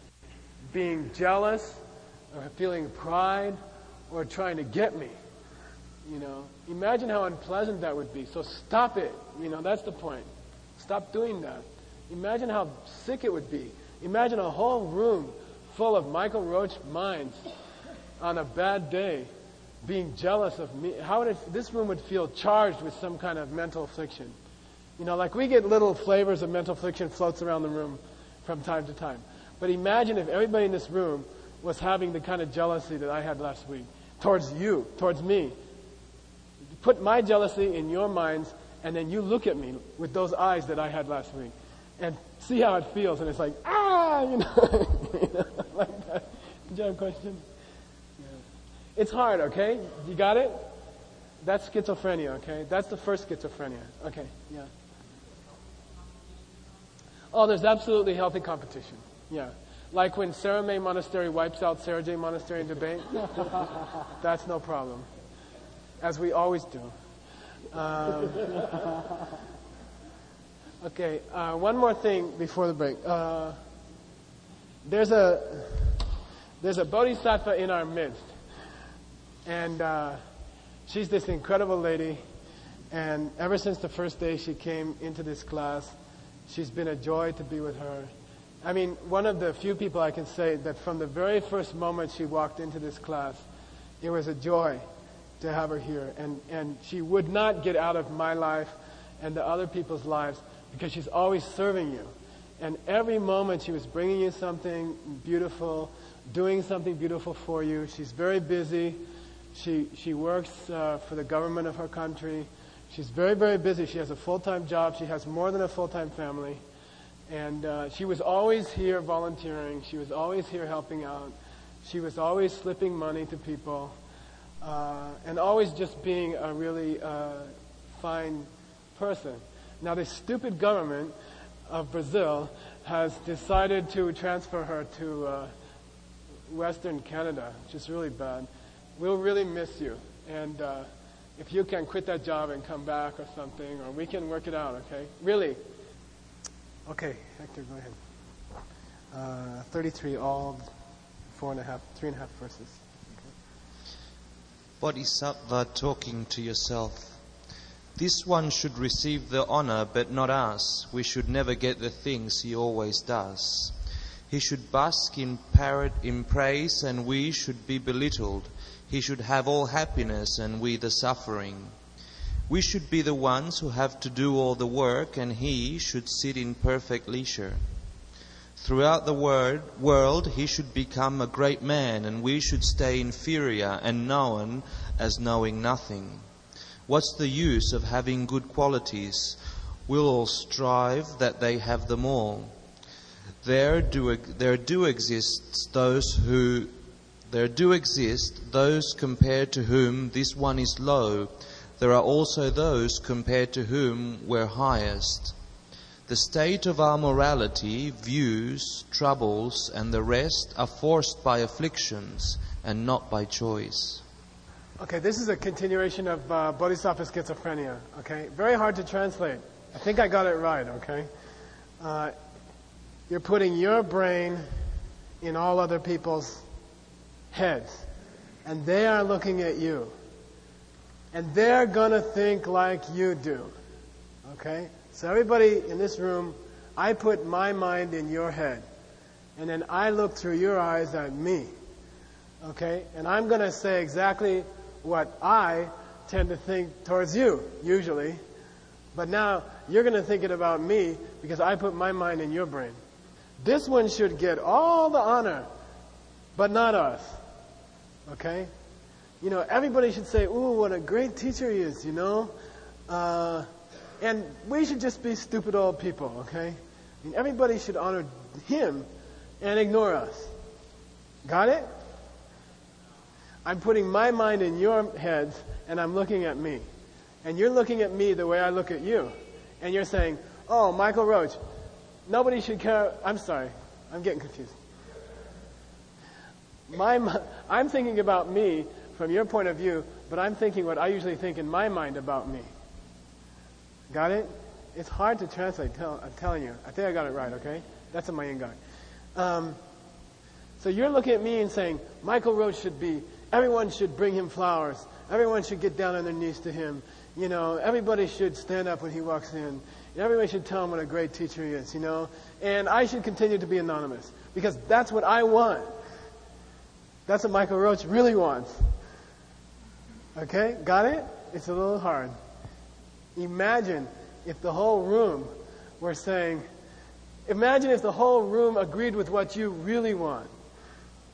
being jealous or feeling pride or trying to get me. You know, imagine how unpleasant that would be. So stop it. You know, that's the point. Stop doing that. Imagine how sick it would be. Imagine a whole room full of Michael Roach minds on a bad day being jealous of me. How would it, this room would feel charged with some kind of mental affliction. You know, like we get little flavors of mental affliction floats around the room from time to time. But imagine if everybody in this room was having the kind of jealousy that I had last week. towards you, towards me. Put my jealousy in your minds, and then you look at me with those eyes that I had last week, and see how it feels. And it's like, ah, you know, you know like that. Did you have a question? Yeah. It's hard, okay? You got it? That's schizophrenia, okay? That's the first schizophrenia. Okay, yeah. Oh, there's absolutely healthy competition. Yeah. Like when Sarah May Monastery wipes out Sarah J Monastery in debate. That's no problem. As we always do. Um, okay, uh, one more thing before the break. Uh, there's a there's a bodhisattva in our midst. And uh, she's this incredible lady. And ever since the first day she came into this class, she's been a joy to be with her. I mean, one of the few people I can say that from the very first moment she walked into this class, it was a joy to have her here. And, and she would not get out of my life and the other people's lives because she's always serving you. And every moment she was bringing you something beautiful, doing something beautiful for you. She's very busy. She, she works uh, for the government of her country. She's very, very busy. She has a full-time job. She has more than a full-time family. And uh, she was always here volunteering. She was always here helping out. She was always slipping money to people. Uh, and always just being a really uh, fine person. Now, this stupid government of Brazil has decided to transfer her to uh, Western Canada, which is really bad. We'll really miss you. And uh, if you can quit that job and come back or something, or we can work it out, okay? Really. Okay, Hector, go ahead. Uh, thirty-three, all four and a half, three and a half verses. Okay. Bodhisattva talking to yourself. This one should receive the honor, but not us. We should never get the things he always does. He should bask in, parrot, in praise, and we should be belittled. He should have all happiness, and we the suffering. We should be the ones who have to do all the work, and he should sit in perfect leisure. Throughout the word, world, he should become a great man, and we should stay inferior and known as knowing nothing. What's the use of having good qualities? We'll all strive that they have them all. There do, there do exist those who, there do exist those compared to whom this one is low. There are also those compared to whom we're highest. The state of our morality, views, troubles, and the rest are forced by afflictions and not by choice. Okay, this is a continuation of uh, Bodhisattva schizophrenia, okay? Very hard to translate. I think I got it right, okay? Uh, you're putting your brain in all other people's heads, and they are looking at you. And they're going to think like you do. Okay? So everybody in this room, I put my mind in your head. And then I look through your eyes at me. Okay? And I'm going to say exactly what I tend to think towards you, usually. But now you're going to think it about me because I put my mind in your brain. This one should get all the honor, but not us. Okay? You know, everybody should say, ooh, what a great teacher he is, you know. Uh, and we should just be stupid old people, okay? I mean, everybody should honor him and ignore us. Got it? I'm putting my mind in your heads, and I'm looking at me. And you're looking at me the way I look at you. And you're saying, oh, Michael Roach, nobody should care. I'm sorry. I'm getting confused. My, I'm thinking about me from your point of view, but I'm thinking what I usually think in my mind about me. Got it? It's hard to translate, tell, I'm telling you. I think I got it right, okay? That's a Mayan guy. Um, so you're looking at me and saying, Michael Roach should be, everyone should bring him flowers. Everyone should get down on their knees to him. You know, everybody should stand up when he walks in. Everybody should tell him what a great teacher he is, you know? And I should continue to be anonymous because that's what I want. That's what Michael Roach really wants. Okay, got it? It's a little hard. Imagine if the whole room were saying, imagine if the whole room agreed with what you really want.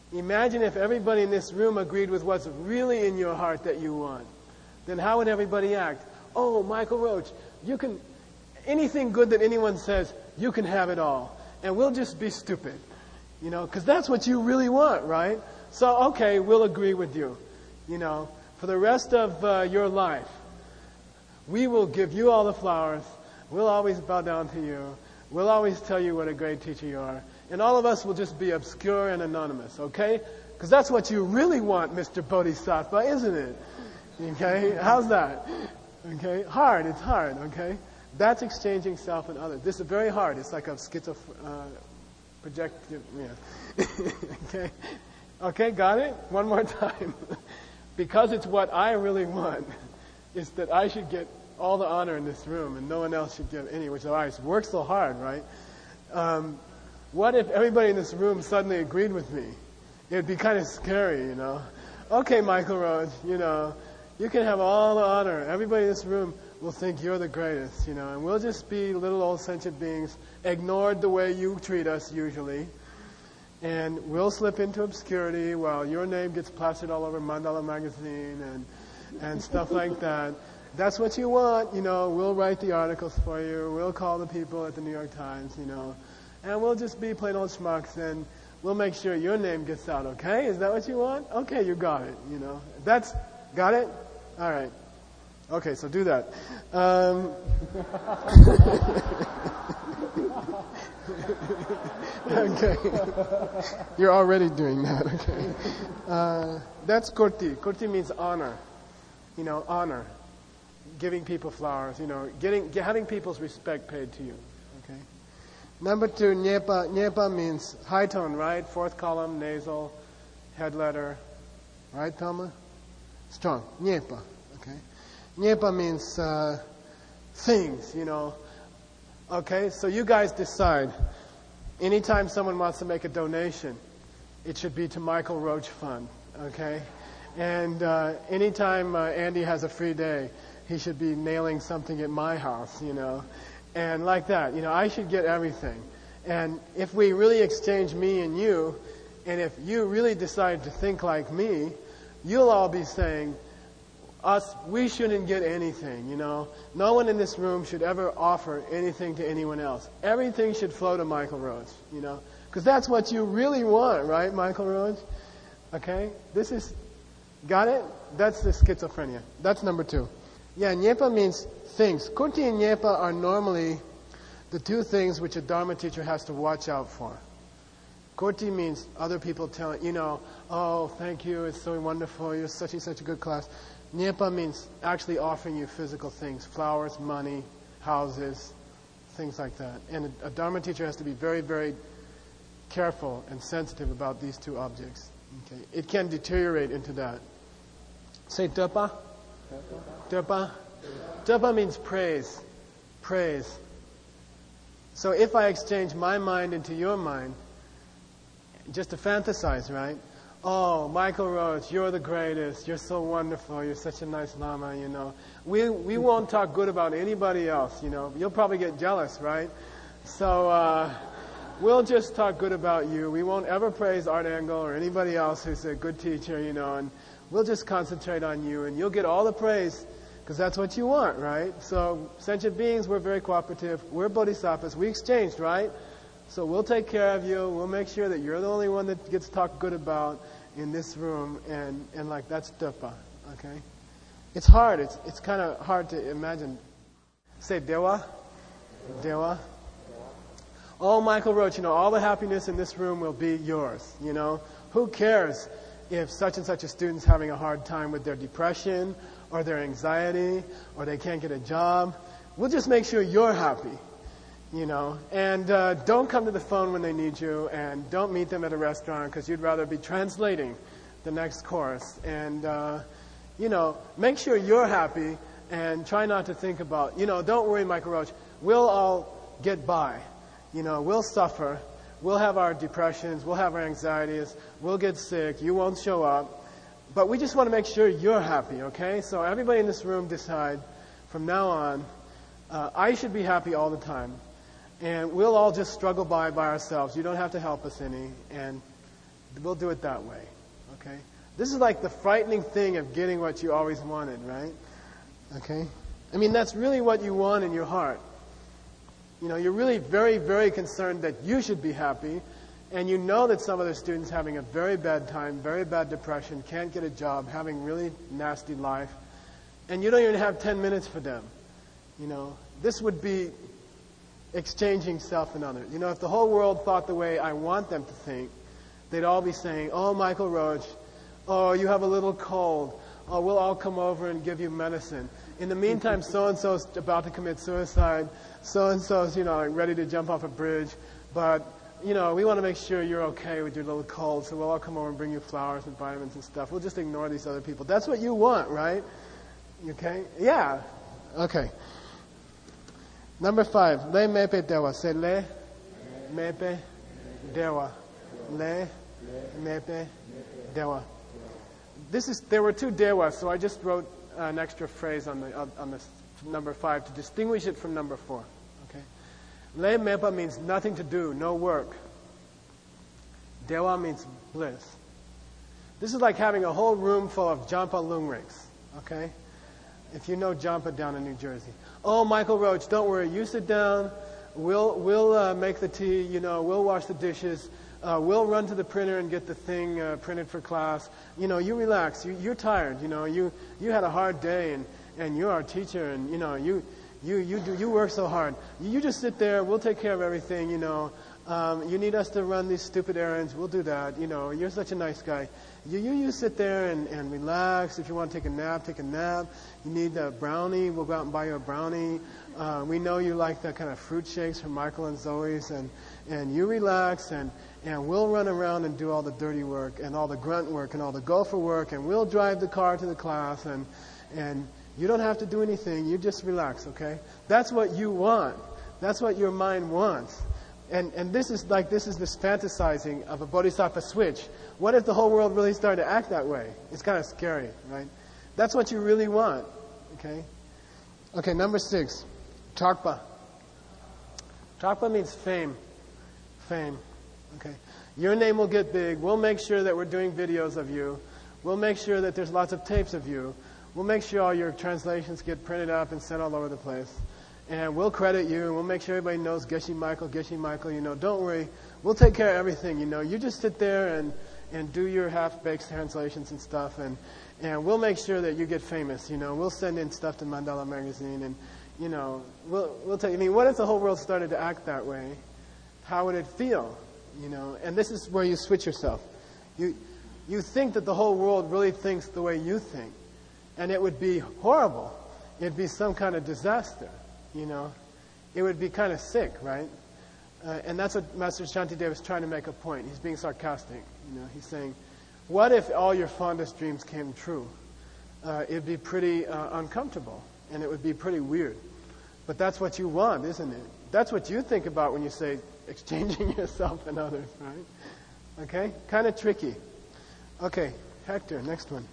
Imagine if everybody in this room agreed with what's really in your heart that you want. Then how would everybody act? Oh, Michael Roach, you can, anything good that anyone says, you can have it all. And we'll just be stupid. You know, because that's what you really want, right? So, okay, we'll agree with you. You know, for the rest of uh, your life, we will give you all the flowers. We'll always bow down to you. We'll always tell you what a great teacher you are. And all of us will just be obscure and anonymous, okay? Because that's what you really want, Mister Bodhisattva, isn't it? Okay? How's that? Okay? Hard. It's hard, okay? That's exchanging self and others. This is very hard. It's like a schizo uh, projective, yeah. Okay? Okay, got it? One more time. Because it's what I really want, is that I should get all the honor in this room and no one else should get any, which is why I work so hard, right? Um, what if everybody in this room suddenly agreed with me? It'd be kind of scary, you know. Okay, Michael Roach, you know, you can have all the honor. Everybody in this room will think you're the greatest, you know, and we'll just be little old sentient beings, ignored the way you treat us usually. And we'll slip into obscurity while your name gets plastered all over Mandala magazine and and stuff like that. That's what you want, you know. We'll write the articles for you. We'll call the people at the New York Times, you know. And we'll just be plain old schmucks and we'll make sure your name gets out, okay? Is that what you want? Okay, you got it, you know. That's, got it? All right. Okay, so do that. Um, okay. You're already doing that, okay. Uh, that's kurti. Kurti means honor. You know, honor. Giving people flowers, you know, getting, having people's respect paid to you, okay. Number two, nyepa. Nyepa means high tone, right? Fourth column, nasal, head letter, right, Tama? Strong. Nyepa, okay. Nyepa means uh, things, you know. Okay, so you guys decide. Anytime someone wants to make a donation, it should be to Michael Roach Fund, okay? And uh, anytime uh, Andy has a free day, he should be nailing something at my house, you know. And like that, you know, I should get everything. And if we really exchange me and you, and if you really decide to think like me, you'll all be saying, us, we shouldn't get anything, you know. No one in this room should ever offer anything to anyone else. Everything should flow to Michael Roach, you know. Because that's what you really want, right, Michael Roach? Okay? This is, got it? That's the schizophrenia. That's number two. Yeah, nyepa means things. Kurti and nyepa are normally the two things which a Dharma teacher has to watch out for. Kurti means other people telling, you know, oh, thank you, it's so wonderful, you're such and such a good class. Nyepa means actually offering you physical things, flowers, money, houses, things like that. And a, a Dharma teacher has to be very, very careful and sensitive about these two objects. Okay? It can deteriorate into that. Say tepa. Tepa. Tepa means praise. Praise. So if I exchange my mind into your mind, just to fantasize, right? Oh, Michael Roach, you're the greatest. You're so wonderful. You're such a nice Lama, you know. We we won't talk good about anybody else, you know. You'll probably get jealous, right? So uh, we'll just talk good about you. We won't ever praise Art Engel or anybody else who's a good teacher, you know. And we'll just concentrate on you, and you'll get all the praise because that's what you want, right? So sentient beings, we're very cooperative. We're bodhisattvas. We exchanged, right? So we'll take care of you. We'll make sure that you're the only one that gets talked good about in this room, and, and like that's tepa, okay? It's hard. It's it's kind of hard to imagine. Say dewa, dewa. Oh, Michael Roach, you know, all the happiness in this room will be yours. You know, who cares if such and such a student's having a hard time with their depression or their anxiety or they can't get a job? We'll just make sure you're happy. You know, and uh, don't come to the phone when they need you, and don't meet them at a restaurant because you'd rather be translating the next course. And, uh, you know, make sure you're happy and try not to think about, you know, don't worry, Michael Roach, we'll all get by. You know, we'll suffer. We'll have our depressions. We'll have our anxieties. We'll get sick. You won't show up. But we just want to make sure you're happy, okay? So everybody in this room decide from now on, uh, I should be happy all the time. And we'll all just struggle by by ourselves. You don't have to help us any. And We'll do it that way. Okay? This is like the frightening thing of getting what you always wanted, right? Okay? I mean, that's really what you want in your heart. You know, you're really very, very concerned that you should be happy, and you know that some other student's having a very bad time, very bad depression, can't get a job, having really nasty life, and you don't even have ten minutes for them. You know, this would be exchanging self and others. You know, if the whole world thought the way I want them to think, they'd all be saying, oh, Michael Roach, oh, you have a little cold. Oh, we'll all come over and give you medicine. In the meantime, so-and-so's about to commit suicide. So-and-so's, you know, ready to jump off a bridge. But, you know, we want to make sure you're okay with your little cold, so we'll all come over and bring you flowers and vitamins and stuff. We'll just ignore these other people. That's what you want, right? Okay? Yeah. Okay. Number five. Le mepe dewa. Say le mepe dewa. Le mepe dewa. This is, there were two dewas, so I just wrote an extra phrase on the on the number five to distinguish it from number four. Okay, le mepa means nothing to do, no work. Dewa means bliss. This is like having a whole room full of Jampa Lungriks. Okay, if you know Jampa down in New Jersey. Oh, Michael Roach, don't worry, you sit down. We'll we'll uh, make the tea. You know, we'll wash the dishes. Uh, we'll run to the printer and get the thing uh, printed for class. You know, you relax. You, you're tired. You know, you, you had a hard day, and, and you're our teacher, and you know, you you you do you work so hard. You, you just sit there. We'll take care of everything. You know, um, you need us to run these stupid errands. We'll do that. You know, you're such a nice guy. You you, you sit there and, and relax. If you want to take a nap, take a nap. You need a brownie. We'll go out and buy you a brownie. Uh, we know you like the kind of fruit shakes from Michael and Zoe's, and and you relax and. And we'll run around and do all the dirty work and all the grunt work and all the gopher work, and we'll drive the car to the class, and and you don't have to do anything. You just relax, okay? That's what you want. That's what your mind wants. And and this is like this is this fantasizing of a bodhisattva switch. What if the whole world really started to act that way? It's kind of scary, right? That's what you really want, okay? Okay, number six, Tarpa. Tarpa means fame. Fame. Okay, your name will get big. We'll make sure that we're doing videos of you. We'll make sure that there's lots of tapes of you. We'll make sure all your translations get printed up and sent all over the place. And we'll credit you. We'll make sure everybody knows Geshe Michael, Geshe Michael. You know, don't worry. We'll take care of everything. You know, you just sit there and, and do your half-baked translations and stuff. And, and we'll make sure that you get famous. You know, we'll send in stuff to Mandala Magazine. And, you know, we'll, we'll take, I mean, what if the whole world started to act that way? How would it feel? You know, and this is where you switch yourself. You you think that the whole world really thinks the way you think, and it would be horrible. It'd be some kind of disaster. You know, it would be kind of sick, right? Uh, and that's what Master Shantideva is trying to make a point. He's being sarcastic. You know, he's saying, what if all your fondest dreams came true? Uh, it'd be pretty uh, uncomfortable, and it would be pretty weird. But that's what you want, isn't it? That's what you think about when you say exchanging yourself and others, right? Okay? Kind of tricky. Okay, Hector, next one.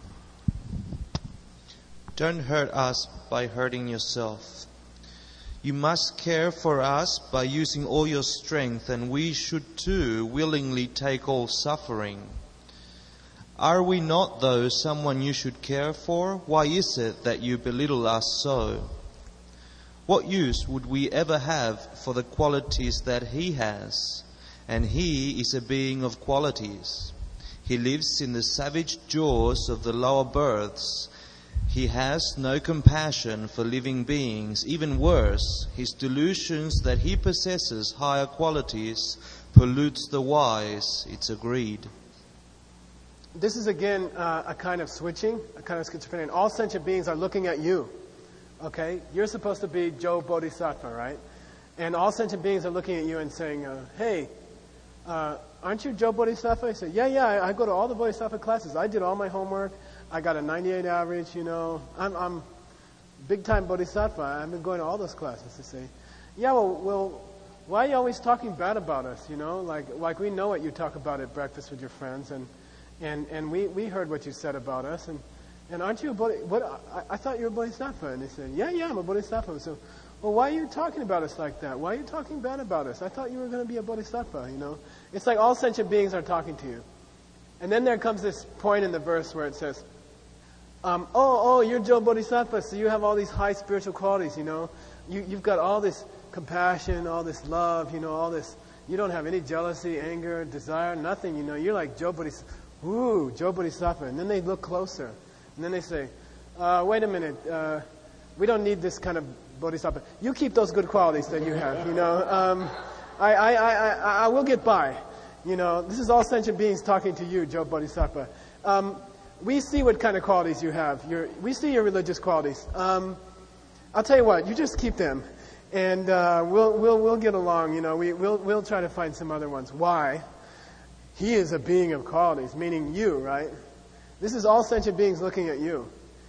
Don't hurt us by hurting yourself. You must care for us by using all your strength, and we should too willingly take all suffering. Are we not, though, someone you should care for? Why is it that you belittle us so? What use would we ever have for the qualities that he has? And he is a being of qualities. He lives in the savage jaws of the lower births. He has no compassion for living beings. Even worse, his delusions that he possesses higher qualities pollutes the wise. It's agreed. This is again uh, a kind of switching, a kind of schizophrenia. All sentient beings are looking at you. Okay, you're supposed to be Joe Bodhisattva, right? And all sentient beings are looking at you and saying, uh, hey, uh, aren't you Joe Bodhisattva? I say, yeah, yeah, I, I go to all the Bodhisattva classes. I did all my homework. I got a ninety-eight average, you know. I'm, I'm big-time Bodhisattva. I've been going to all those classes. They say, yeah, well, well, why are you always talking bad about us, you know? Like, like we know what you talk about at breakfast with your friends, and, and, and we, we heard what you said about us, and And aren't you a Bodhisattva? What, I, I thought you were a Bodhisattva. And they said, yeah, yeah, I'm a Bodhisattva. So well, why are you talking about us like that? Why are you talking bad about us? I thought you were going to be a bodhisattva, you know. It's like all sentient beings are talking to you. And then there comes this point in the verse where it says, um, oh, oh, you're Joe Bodhisattva, so you have all these high spiritual qualities, you know. You, you've got all this compassion, all this love, you know, all this. You don't have any jealousy, anger, desire, nothing, you know. You're like Joe Bodhisattva. Ooh, Joe Bodhisattva. And then they look closer. And then they say, uh, wait a minute, uh, we don't need this kind of bodhisattva. You keep those good qualities that you have, you know. Um, I, I, I, I, I will get by. You know, this is all sentient beings talking to you, Joe Bodhisattva. Um, we see what kind of qualities you have. Your, we see your religious qualities. Um, I'll tell you what, you just keep them. And uh, we'll, we'll, we'll get along, you know. We, we'll, we'll try to find some other ones. Why? He is a being of qualities, meaning you, right? This is all sentient beings looking at you.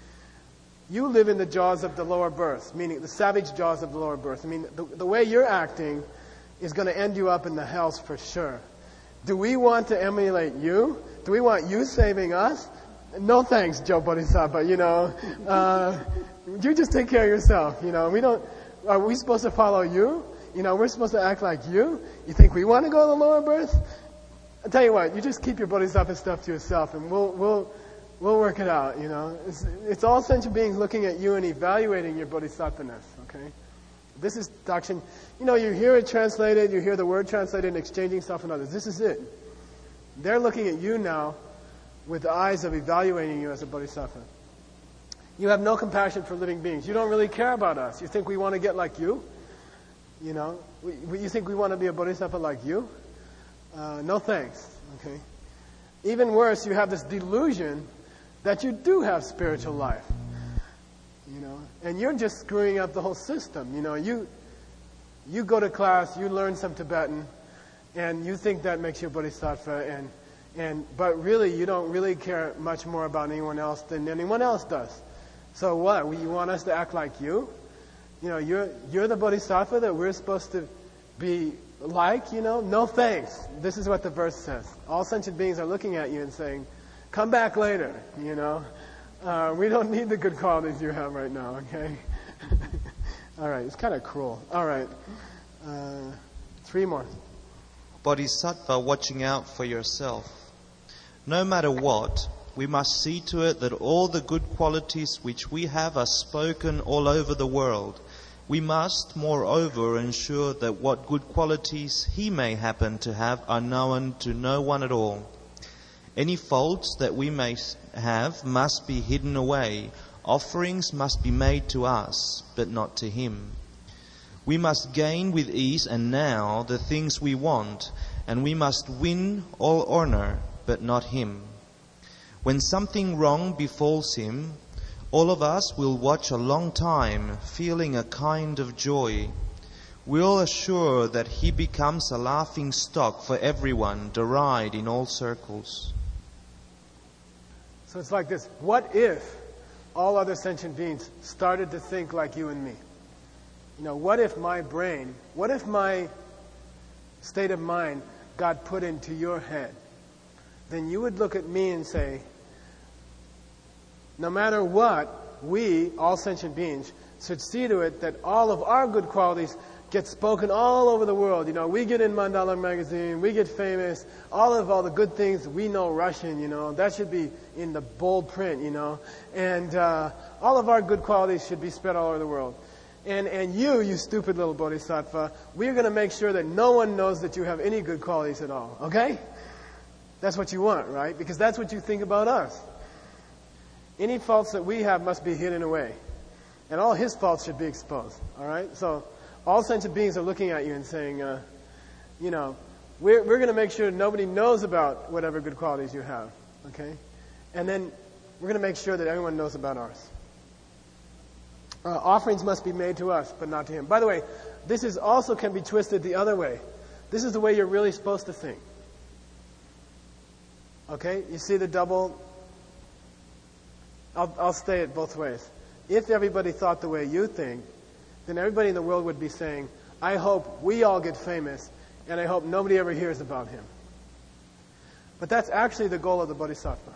You live in the jaws of the lower birth, meaning the savage jaws of the lower birth. I mean, the, the way you're acting is going to end you up in the hells for sure. Do we want to emulate you? Do we want you saving us? No thanks, Joe Bodhisattva, you know. Uh, you just take care of yourself, you know. We don't, are we supposed to follow you? You know, we're supposed to act like you? You think we want to go to the lower birth? I'll tell you what, you just keep your Bodhisattva stuff to yourself and we'll, we'll, we'll work it out, you know. It's, it's all sentient beings looking at you and evaluating your Bodhisattva-ness, okay? This is Dakshin. You know, you hear it translated, you hear the word translated and exchanging stuff with others. This is it. They're looking at you now with the eyes of evaluating you as a Bodhisattva. You have no compassion for living beings. You don't really care about us. You think we want to get like you? You know, we, we, you think we want to be a Bodhisattva like you? Uh, no thanks, okay? Even worse, you have this delusion that you do have spiritual life. You know, and you're just screwing up the whole system. You know, you you go to class, you learn some Tibetan, and you think that makes you a Bodhisattva, and and but really you don't really care much more about anyone else than anyone else does. So what? You want us to act like you? You know, you're you're the Bodhisattva that we're supposed to be like. You know, no thanks. This is what the verse says. All sentient beings are looking at you and saying, "Come back later." You know. Uh, we don't need the good qualities you have right now, okay? All right, it's kind of cruel. All right, uh, three more. Bodhisattva watching out for yourself. No matter what, we must see to it that all the good qualities which we have are spoken all over the world. We must, moreover, ensure that what good qualities he may happen to have are known to no one at all. Any faults that we may have must be hidden away. Offerings must be made to us, but not to him. We must gain with ease and now the things we want, and we must win all honor, but not him. When something wrong befalls him, all of us will watch a long time, feeling a kind of joy. We'll assure that he becomes a laughing stock for everyone, derided in all circles. So it's like this. What if all other sentient beings started to think like you and me? You know, what if my brain, what if my state of mind got put into your head? Then you would look at me and say, no matter what, we, all sentient beings, should see to it that all of our good qualities get spoken all over the world. You know, we get in Mandala magazine, we get famous, all of all the good things, we know Russian, you know, that should be in the bold print, you know, and uh, all of our good qualities should be spread all over the world. And and you, you stupid little Bodhisattva, we're going to make sure that no one knows that you have any good qualities at all, okay? That's what you want, right? Because that's what you think about us. Any faults that we have must be hidden away. And all his faults should be exposed, all right? So all sentient beings are looking at you and saying, uh, you know, we're, we're going to make sure nobody knows about whatever good qualities you have, okay? And then we're going to make sure that everyone knows about ours. Uh, offerings must be made to us, but not to him. By the way, this is also can be twisted the other way. This is the way you're really supposed to think. Okay? You see the double? I'll, I'll say it both ways. If everybody thought the way you think, then everybody in the world would be saying, I hope we all get famous, and I hope nobody ever hears about him. But that's actually the goal of the Bodhisattva.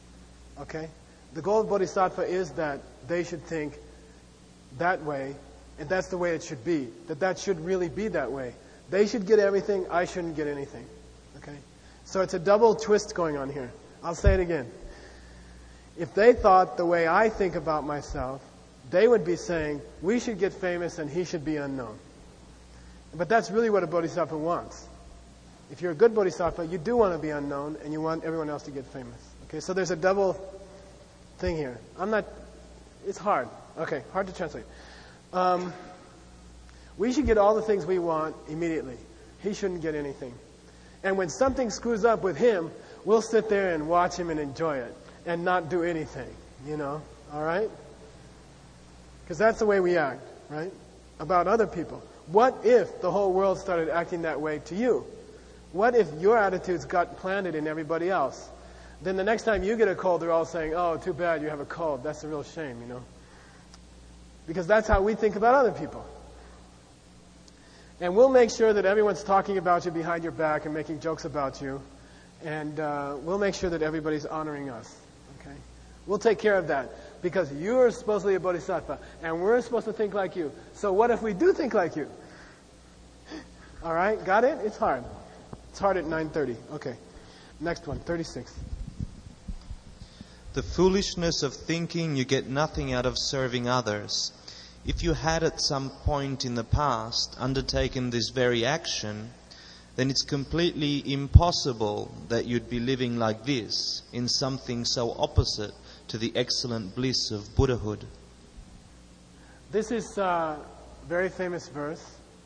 Okay? The goal of Bodhisattva is that they should think that way, And that's the way it should be. That that should really be that way. They should get everything, I shouldn't get anything. Okay? So it's a double twist going on here. I'll say it again. If they thought the way I think about myself, they would be saying, we should get famous and he should be unknown. But that's really what a bodhisattva wants. If you're a good bodhisattva, you do want to be unknown and you want everyone else to get famous. Okay, so there's a double thing here. I'm not, it's hard. Okay, hard to translate. Um, we should get all the things we want immediately. He shouldn't get anything. And when something screws up with him, we'll sit there and watch him and enjoy it and not do anything, you know, all right? Because that's the way we act, right? About other people. What if the whole world started acting that way to you? What if your attitudes got planted in everybody else? Then the next time you get a cold, they're all saying, oh, too bad you have a cold. That's a real shame, you know. Because that's how we think about other people. And we'll make sure that everyone's talking about you behind your back and making jokes about you. And uh, we'll make sure that everybody's honoring us. Okay? We'll take care of that. Because you're supposedly a bodhisattva. And we're supposed to think like you. So what if we do think like you? All right? Got it? It's hard. It's hard at nine thirty. Okay. Next one, thirty-six. The foolishness of thinking you get nothing out of serving others. If you had at some point in the past undertaken this very action, then it's completely impossible that you'd be living like this, in something so opposite to the excellent bliss of Buddhahood. This is a very famous verse,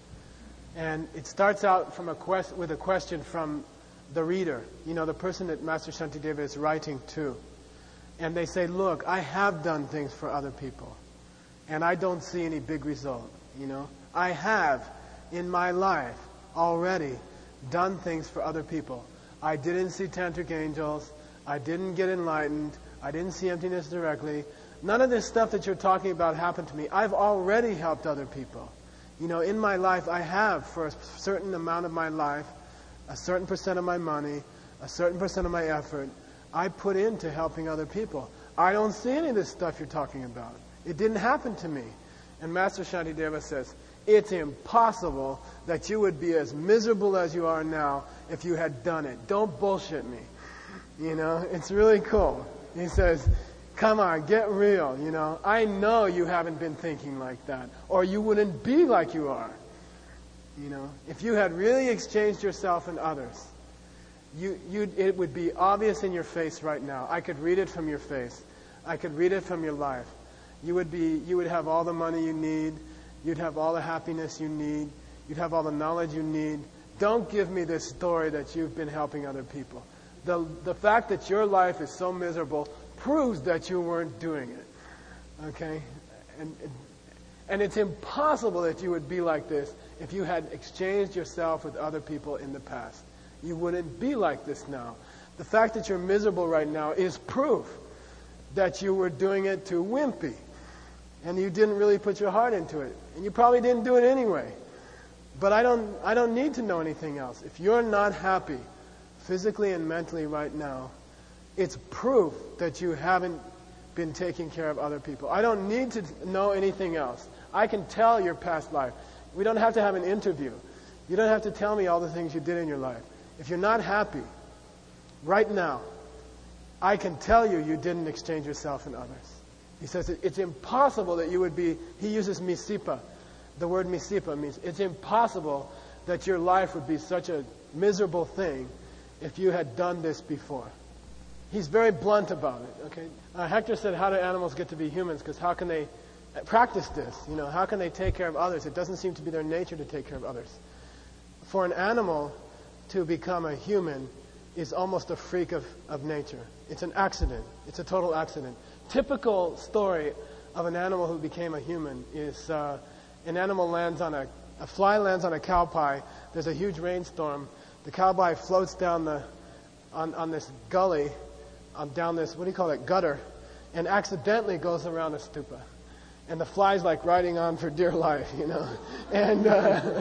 and it starts out from a quest- with a question from the reader, you know, the person that Master Shantideva is writing to. And they say, look, I have done things for other people, and I don't see any big result, you know. I have, in my life, already done things for other people. I didn't see tantric angels. I didn't get enlightened. I didn't see emptiness directly. None of this stuff that you're talking about happened to me. I've already helped other people. You know, in my life, I have, for a certain amount of my life, a certain percent of my money, a certain percent of my effort, I put into helping other people. I don't see any of this stuff you're talking about. It didn't happen to me. And Master Shantideva says, it's impossible that you would be as miserable as you are now if you had done it. Don't bullshit me. You know, it's really cool. He says, come on, get real, you know. I know you haven't been thinking like that, or you wouldn't be like you are. You know, if you had really exchanged yourself and others, you, you, it would be obvious in your face right now. I could read it from your face. I could read it from your life. You would be, you would have all the money you need. You'd have all the happiness you need. You'd have all the knowledge you need. Don't give me this story that you've been helping other people. The, the fact that your life is so miserable proves that you weren't doing it. Okay? And, and it's impossible that you would be like this if you had exchanged yourself with other people in the past. You wouldn't be like this now. The fact that you're miserable right now is proof that you were doing it too wimpy. And you didn't really put your heart into it. And you probably didn't do it anyway. But I don't, I don't need to know anything else. If you're not happy physically and mentally right now, it's proof that you haven't been taking care of other people. I don't need to know anything else. I can tell your past life. We don't have to have an interview. You don't have to tell me all the things you did in your life. If you're not happy right now, I can tell you you didn't exchange yourself and others. He says it's impossible that you would be, he uses misipa. The word misipa means it's impossible that your life would be such a miserable thing if you had done this before. He's very blunt about it. Okay, uh, Hector said, how do animals get to be humans? Because how can they practice this? You know, how can they take care of others? It doesn't seem to be their nature to take care of others. For an animal to become a human is almost a freak of, of nature. It's an accident. It's a total accident. Typical story of an animal who became a human is uh, an animal lands on a, a fly lands on a cow pie. There's a huge rainstorm. The cow pie floats down the, on, on this gully, on down this, what do you call it, gutter, and accidentally goes around a stupa. And the fly's like riding on for dear life, you know. And uh,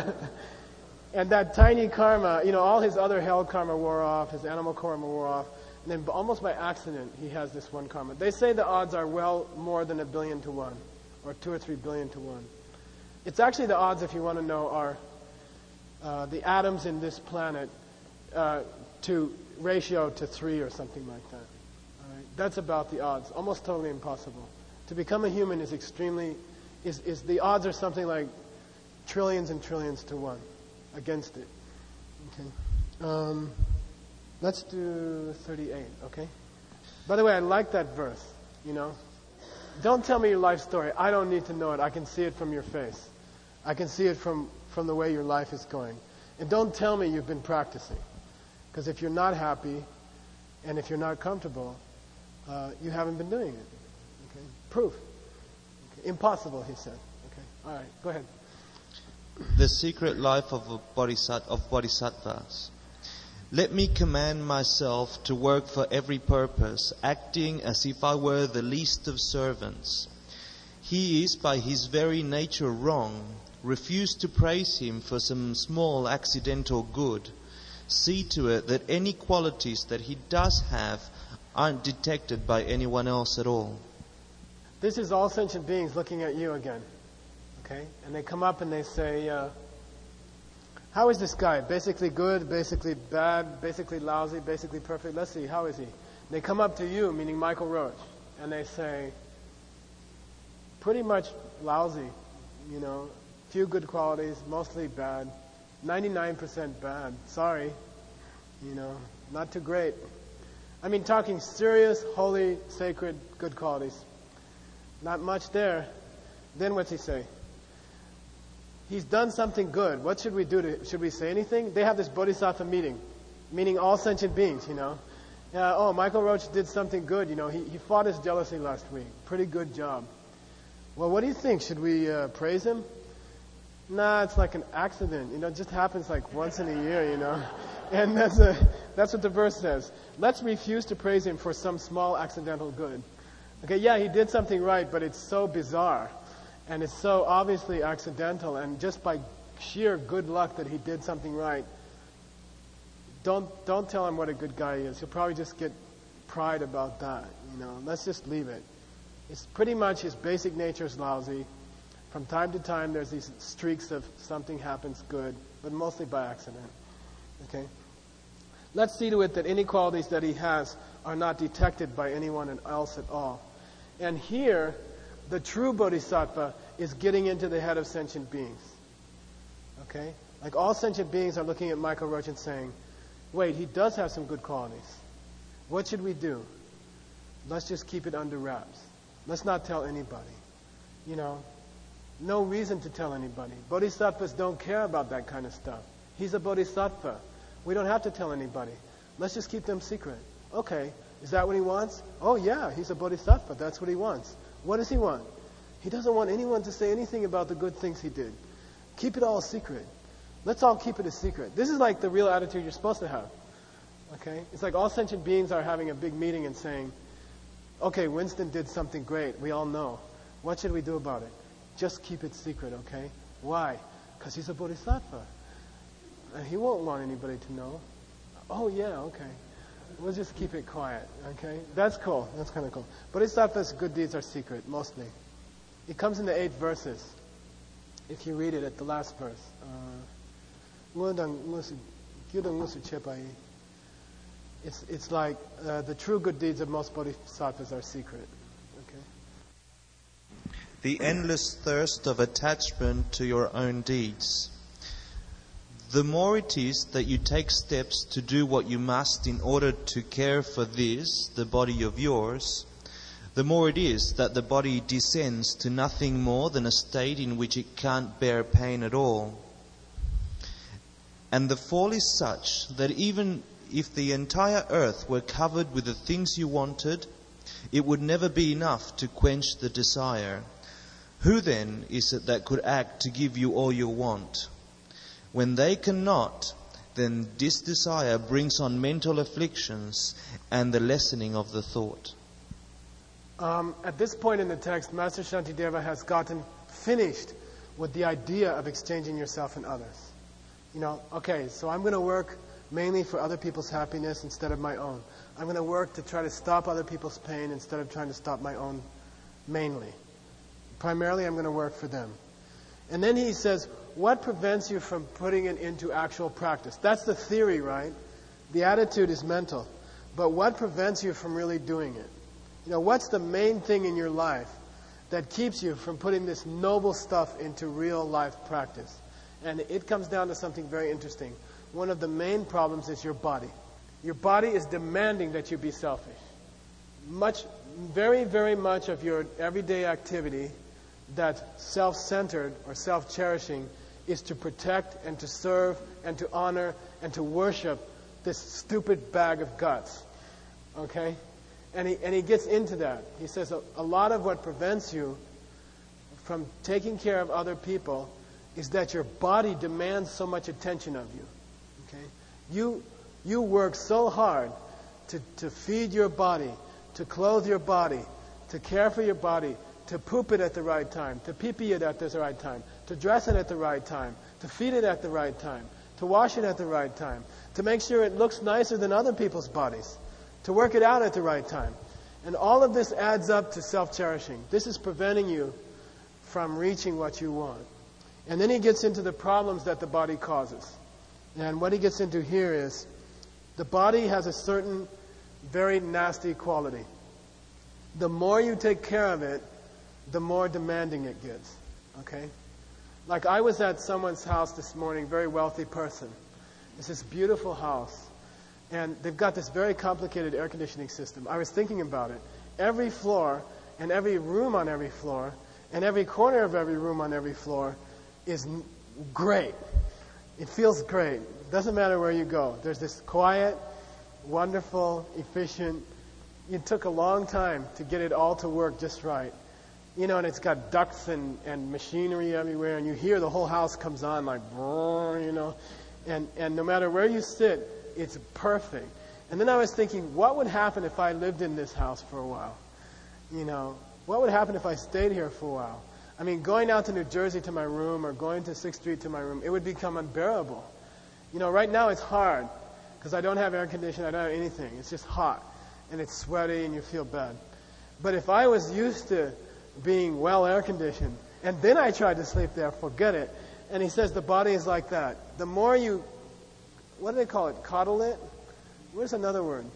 and that tiny karma, you know, all his other hell karma wore off, his animal karma wore off, and then almost by accident he has this one karma. They say the odds are well more than a billion to one, or two or three billion to one. It's actually the odds, if you want to know, are uh, the atoms in this planet uh, to ratio to three or something like that. All right? That's about the odds. Almost totally impossible. To become a human is extremely, is, is the odds are something like trillions and trillions to one against it. Okay. Um, let's do thirty-eight, okay? By the way, I like that verse, you know. Don't tell me your life story. I don't need to know it. I can see it from your face. I can see it from, from the way your life is going. And don't tell me you've been practicing. Because if you're not happy and if you're not comfortable, uh, you haven't been doing it. Okay? Proof. Okay. Impossible, he said. Okay. All right, go ahead. The secret life of, a bodhisat- of bodhisattvas. Let me command myself to work for every purpose, acting as if I were the least of servants. He is by his very nature wrong. Refuse to praise him for some small accidental good. See to it that any qualities that he does have aren't detected by anyone else at all. This is all sentient beings looking at you again. Okay? And they come up and they say, uh, how is this guy? Basically good, basically bad, basically lousy, basically perfect. Let's see, how is he? They come up to you, meaning Michael Roach, and they say, pretty much lousy, you know, few good qualities, mostly bad, ninety-nine percent bad. Sorry, you know, not too great. I mean, talking serious, holy, sacred, good qualities. Not much there. Then what's he say? He's done something good. What should we do to, should we say anything? They have this bodhisattva meeting, meaning all sentient beings, you know. Uh, oh, Michael Roach did something good, you know. He, he fought his jealousy last week. Pretty good job. Well, what do you think? Should we uh, praise him? Nah, it's like an accident. You know, it just happens like once in a year, you know. And that's a, that's what the verse says. Let's refuse to praise him for some small accidental good. Okay, yeah, he did something right, but it's so bizarre. And it's so obviously accidental, and just by sheer good luck that he did something right. Don't don't tell him what a good guy he is. He'll probably just get pride about that. You know, let's just leave it. It's pretty much his basic nature is lousy. From time to time, there's these streaks of something happens good, but mostly by accident. Okay. Let's see to it that any qualities that he has are not detected by anyone else at all. And here, the true bodhisattva is getting into the head of sentient beings. Okay? Like all sentient beings are looking at Michael Roach and saying, wait, he does have some good qualities. What should we do? Let's just keep it under wraps. Let's not tell anybody. You know, no reason to tell anybody. Bodhisattvas don't care about that kind of stuff. He's a bodhisattva. We don't have to tell anybody. Let's just keep them secret. Okay, is that what he wants? Oh yeah, he's a bodhisattva. That's what he wants. What does he want? He doesn't want anyone to say anything about the good things he did. Keep it all secret. Let's all keep it a secret. This is like the real attitude you're supposed to have. Okay? It's like all sentient beings are having a big meeting and saying, okay, Winston did something great. We all know. What should we do about it? Just keep it secret, okay? Why? Because he's a bodhisattva. And he won't want anybody to know. Oh, yeah, okay. We'll just keep it quiet, okay? That's cool. That's kind of cool. Bodhisattvas' good deeds are secret, mostly. It comes in the eight verses. If you read it at the last verse. It's, it's like uh, the true good deeds of most bodhisattvas are secret. Okay? The endless thirst of attachment to your own deeds. The more it is that you take steps to do what you must in order to care for this, the body of yours, the more it is that the body descends to nothing more than a state in which it can't bear pain at all. And the fall is such that even if the entire earth were covered with the things you wanted, it would never be enough to quench the desire. Who then is it that could act to give you all you want? When they cannot, then this desire brings on mental afflictions and the lessening of the thought. Um, at this point in the text, Master Shantideva has gotten finished with the idea of exchanging yourself and others. You know, okay, so I'm going to work mainly for other people's happiness instead of my own. I'm going to work to try to stop other people's pain instead of trying to stop my own mainly. Primarily, I'm going to work for them. And then he says, what prevents you from putting it into actual practice? That's the theory, right? The attitude is mental. But what prevents you from really doing it? You know, what's the main thing in your life that keeps you from putting this noble stuff into real life practice? And it comes down to something very interesting. One of the main problems is your body. Your body is demanding that you be selfish. Much, very, very much of your everyday activity that's self-centered or self-cherishing is to protect and to serve and to honor and to worship this stupid bag of guts. Okay? And he, and he gets into that. He says a, a lot of what prevents you from taking care of other people is that your body demands so much attention of you. Okay? You, you work so hard to, to feed your body, to clothe your body, to care for your body, to poop it at the right time, to pee-pee it at the right time, to dress it at the right time, to feed it at the right time, to wash it at the right time, to make sure it looks nicer than other people's bodies, to work it out at the right time. And all of this adds up to self-cherishing. This is preventing you from reaching what you want. And then he gets into the problems that the body causes. And what he gets into here is the body has a certain very nasty quality. The more you take care of it, the more demanding it gets. Okay? Like I was at someone's house this morning, very wealthy person. It's this beautiful house. And they've got this very complicated air conditioning system. I was thinking about it. Every floor and every room on every floor and every corner of every room on every floor is n- great. It feels great. It doesn't matter where you go. There's this quiet, wonderful, efficient. It took a long time to get it all to work just right. You know, and it's got ducts and, and machinery everywhere, and you hear the whole house comes on like, you know, and, and no matter where you sit, it's perfect. And then I was thinking, what would happen if I lived in this house for a while? You know, what would happen if I stayed here for a while? I mean, going out to New Jersey to my room or going to sixth Street to my room, it would become unbearable. You know, right now it's hard because I don't have air conditioning, I don't have anything. It's just hot and it's sweaty and you feel bad. But if I was used to being well air conditioned and then I tried to sleep there, forget it. And he says the body is like that. The more you, what do they call it, coddle it? Where's another word?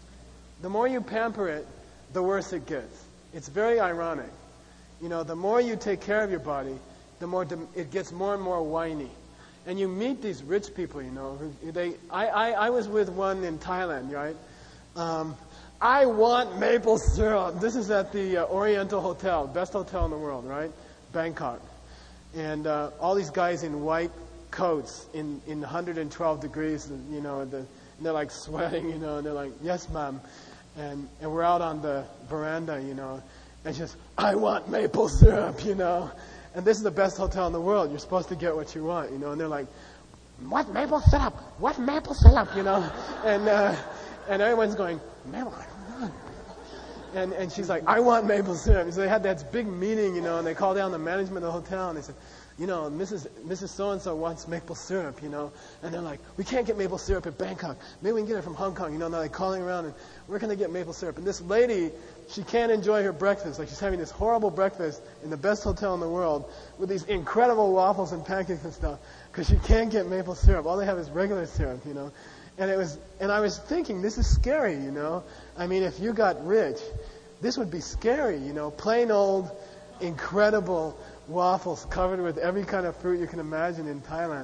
The more you pamper it, the worse it gets. It's very ironic. You know, the more you take care of your body, the more dem- it gets more and more whiny. And you meet these rich people, you know. Who, they, I, I, I was with one in Thailand, right? Um, I want maple syrup. This is at the uh, Oriental Hotel, best hotel in the world, right? Bangkok. And uh, all these guys in white coats in, in one hundred twelve degrees, you know, the, and they're like sweating, you know, and they're like, yes, ma'am. And, and we're out on the veranda, you know, and just, I want maple syrup, you know. And this is the best hotel in the world. You're supposed to get what you want, you know. And they're like, what maple syrup? What maple syrup, you know. And uh, and everyone's going, maple syrup. And, and she's like, I want maple syrup. So they had that big meeting, you know, and they called down the management of the hotel, and they said, you know, Missus Missus So-and-so wants maple syrup, you know. And they're like, we can't get maple syrup at Bangkok. Maybe we can get it from Hong Kong, you know. And they're like calling around, and where can they get maple syrup? And this lady, she can't enjoy her breakfast. Like she's having this horrible breakfast in the best hotel in the world with these incredible waffles and pancakes and stuff because she can't get maple syrup. All they have is regular syrup, you know. And it was, and I was thinking, this is scary, you know. I mean, if you got rich, this would be scary, you know. Plain old, incredible waffles covered with every kind of fruit you can imagine in Thailand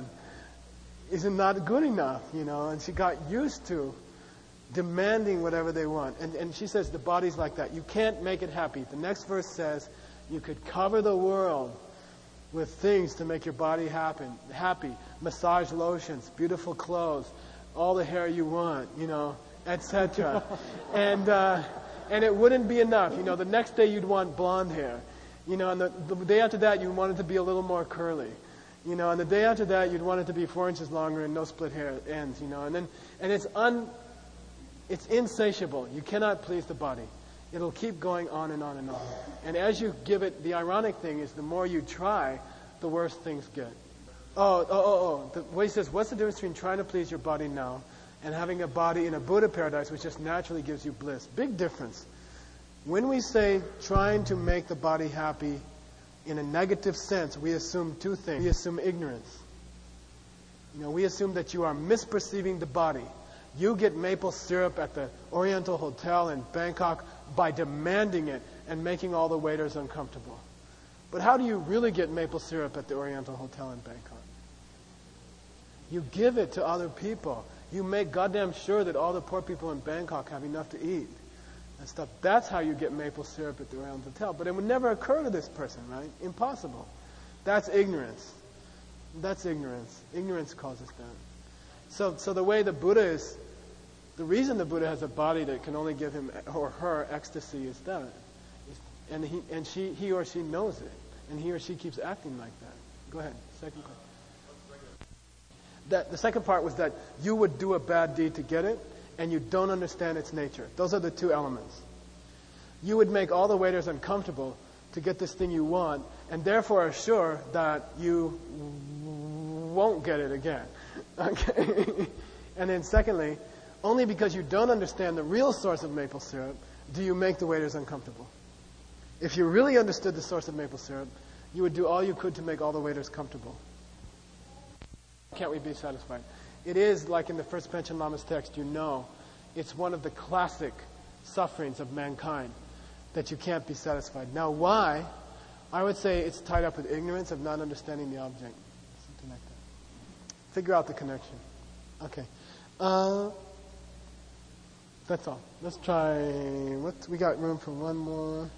isn't not good enough, you know. And she got used to demanding whatever they want. And, and she says the body's like that. You can't make it happy. The next verse says you could cover the world with things to make your body happen, happy. Massage lotions, beautiful clothes, all the hair you want, you know, et cetera. and uh, and it wouldn't be enough. You know, the next day you'd want blonde hair. You know, and the, the day after that you want it to be a little more curly. You know, and the day after that you'd want it to be four inches longer and no split hair ends, you know. And then and it's un It's insatiable. You cannot please the body. It'll keep going on and on and on. And as you give it, the ironic thing is the more you try, the worse things get. Oh, oh, oh, oh. The, what he says, what's the difference between trying to please your body now and having a body in a Buddha paradise which just naturally gives you bliss? Big difference. When we say trying to make the body happy in a negative sense, we assume two things. We assume ignorance. You know, we assume that you are misperceiving the body. You get maple syrup at the Oriental Hotel in Bangkok by demanding it and making all the waiters uncomfortable. But how do you really get maple syrup at the Oriental Hotel in Bangkok? You give it to other people. You make goddamn sure that all the poor people in Bangkok have enough to eat and stuff. That's how you get maple syrup at the Oriental Hotel. But it would never occur to this person, right? Impossible. That's ignorance. That's ignorance. Ignorance causes that. So, so the way the Buddha is, the reason the Buddha has a body that can only give him or her ecstasy is that. And he and she, he or she knows it. And he or she keeps acting like that. Go ahead. Second question. That, the second part was that you would do a bad deed to get it, and you don't understand its nature. Those are the two elements. You would make all the waiters uncomfortable to get this thing you want, and therefore are sure that you won't get it again. Okay? And then secondly, only because you don't understand the real source of maple syrup do you make the waiters uncomfortable. If you really understood the source of maple syrup, you would do all you could to make all the waiters comfortable. Can't we be satisfied? It is, like in the first Panchen Lama's text, you know, it's one of the classic sufferings of mankind that you can't be satisfied. Now, why? I would say it's tied up with ignorance of not understanding the object. Something like that. Figure out the connection. Okay. Uh, that's all. Let's try, what, we got room for one more.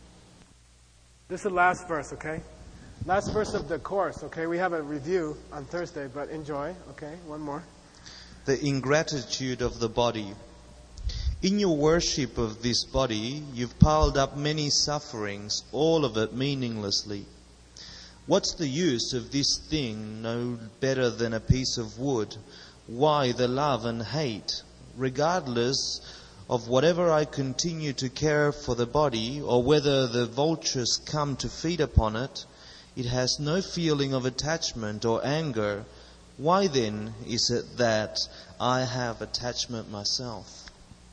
This is the last verse, okay? Last verse of the course, okay? We have a review on Thursday, but enjoy, okay? One more. The ingratitude of the body. In your worship of this body, you've piled up many sufferings, all of it meaninglessly. What's the use of this thing no better than a piece of wood? Why the love and hate? Regardless of whatever I continue to care for the body, or whether the vultures come to feed upon it, it has no feeling of attachment or anger. Why then is it that I have attachment myself?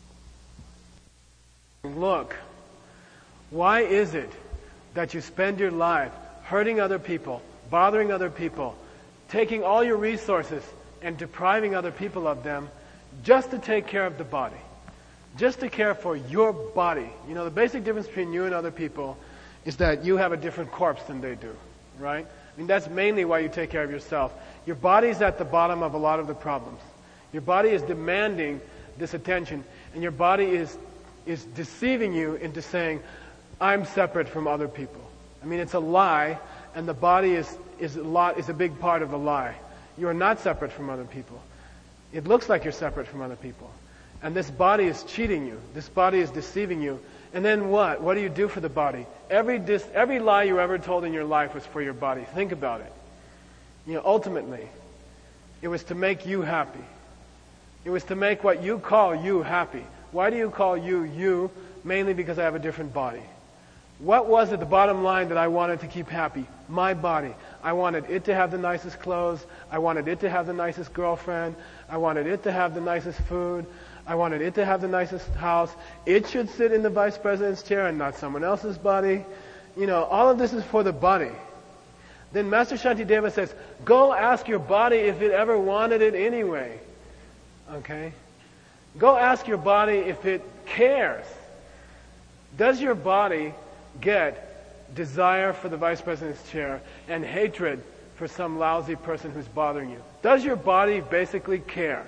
Look, why is it that you spend your life hurting other people, bothering other people, taking all your resources and depriving other people of them just to take care of the body? Just to care for your body. You know, the basic difference between you and other people is that you have a different corpse than they do, right? I mean, that's mainly why you take care of yourself. Your body's at the bottom of a lot of the problems. Your body is demanding this attention, and your body is is deceiving you into saying, I'm separate from other people. I mean, it's a lie, and the body is is a lot is a big part of the lie. You are not separate from other people. It looks like you're separate from other people. And this body is cheating you. This body is deceiving you. And then what? What do you do for the body? Every dis- every lie you ever told in your life was for your body. Think about it. You know, ultimately, it was to make you happy. It was to make what you call you happy. Why do you call you you? Mainly because I have a different body. What was at the bottom line that I wanted to keep happy? My body. I wanted it to have the nicest clothes. I wanted it to have the nicest girlfriend. I wanted it to have the nicest food. I wanted it to have the nicest house. It should sit in the vice president's chair and not someone else's body. You know, all of this is for the body. Then Master Shantideva says, go ask your body if it ever wanted it anyway. Okay? Go ask your body if it cares. Does your body get desire for the vice president's chair and hatred for some lousy person who's bothering you? Does your body basically care?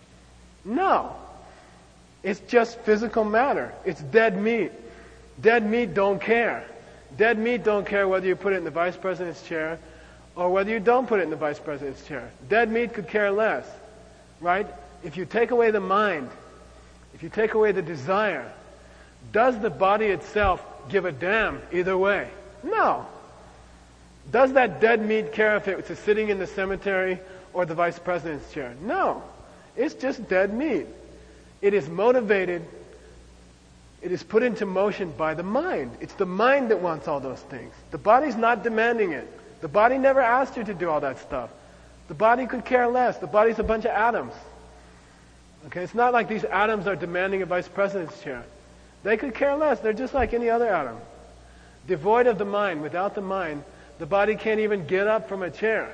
No. It's just physical matter. It's dead meat. Dead meat don't care. Dead meat don't care whether you put it in the vice president's chair or whether you don't put it in the vice president's chair. Dead meat could care less, right? If you take away the mind, if you take away the desire, does the body itself give a damn either way? No. Does that dead meat care if it's sitting in the cemetery or the vice president's chair? No. It's just dead meat. It is motivated, it is put into motion by the mind. It's the mind that wants all those things. The body's not demanding it. The body never asked you to do all that stuff. The body could care less. The body's a bunch of atoms. Okay, it's not like these atoms are demanding a vice president's chair. They could care less. They're just like any other atom. Devoid of the mind. Without the mind, the body can't even get up from a chair.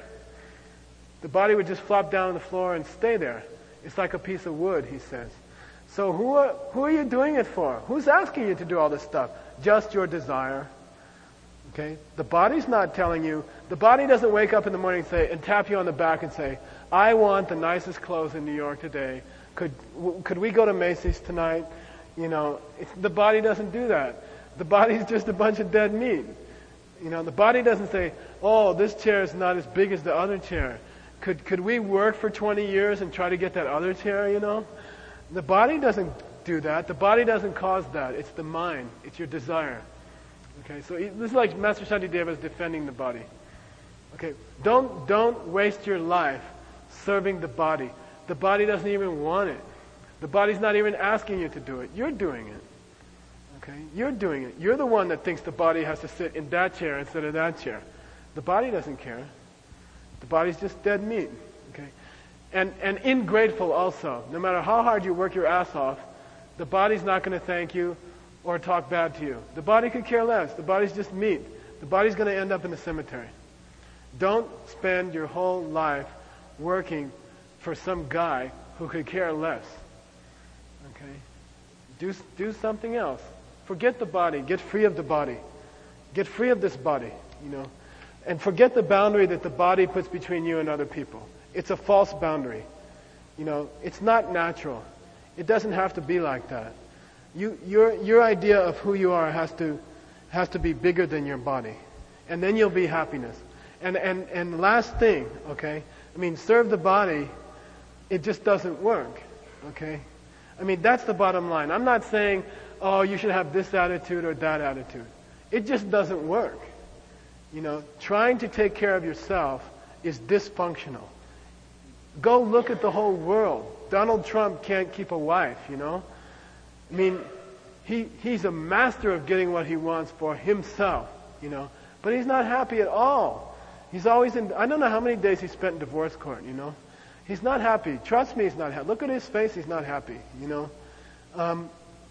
The body would just flop down on the floor and stay there. It's like a piece of wood, he says. So who are, who are you doing it for? Who's asking you to do all this stuff? Just your desire. Okay? The body's not telling you. The body doesn't wake up in the morning and say, and tap you on the back and say, I want the nicest clothes in New York today. Could w- could we go to Macy's tonight? You know, it's, the body doesn't do that. The body's just a bunch of dead meat. You know, the body doesn't say, oh, this chair is not as big as the other chair. Could could we work for twenty years and try to get that other chair, you know? The body doesn't do that. The body doesn't cause that. It's the mind. It's your desire. Okay, so this is like Master Shantideva is defending the body. Okay, don't don't waste your life serving the body. The body doesn't even want it. The body's not even asking you to do it. You're doing it. Okay, you're doing it. You're the one that thinks the body has to sit in that chair instead of that chair. The body doesn't care. The body's just dead meat. Okay, and and ingrateful also. No matter how hard you work your ass off, the body's not going to thank you or talk bad to you. The body could care less. The body's just meat. The body's going to end up in the cemetery. Don't spend your whole life working for some guy who could care less. Okay? Do, do something else. Forget the body. Get free of the body. Get free of this body, you know. And forget the boundary that the body puts between you and other people. It's a false boundary. You know, it's not natural. It doesn't have to be like that. You, your, your idea of who you are has to, has to be bigger than your body. And then you'll be happiness. And, and, and last thing, okay, I mean, serve the body, it just doesn't work, okay? I mean, that's the bottom line. I'm not saying, oh, you should have this attitude or that attitude. It just doesn't work. You know, trying to take care of yourself is dysfunctional. Go look at the whole world. Donald Trump can't keep a wife, you know? I mean, he he's a master of getting what he wants for himself, you know? But he's not happy at all. He's always in, I don't know how many days he spent in divorce court, you know? He's not happy. Trust me, he's not happy. Look at his face, he's not happy, you know? Um,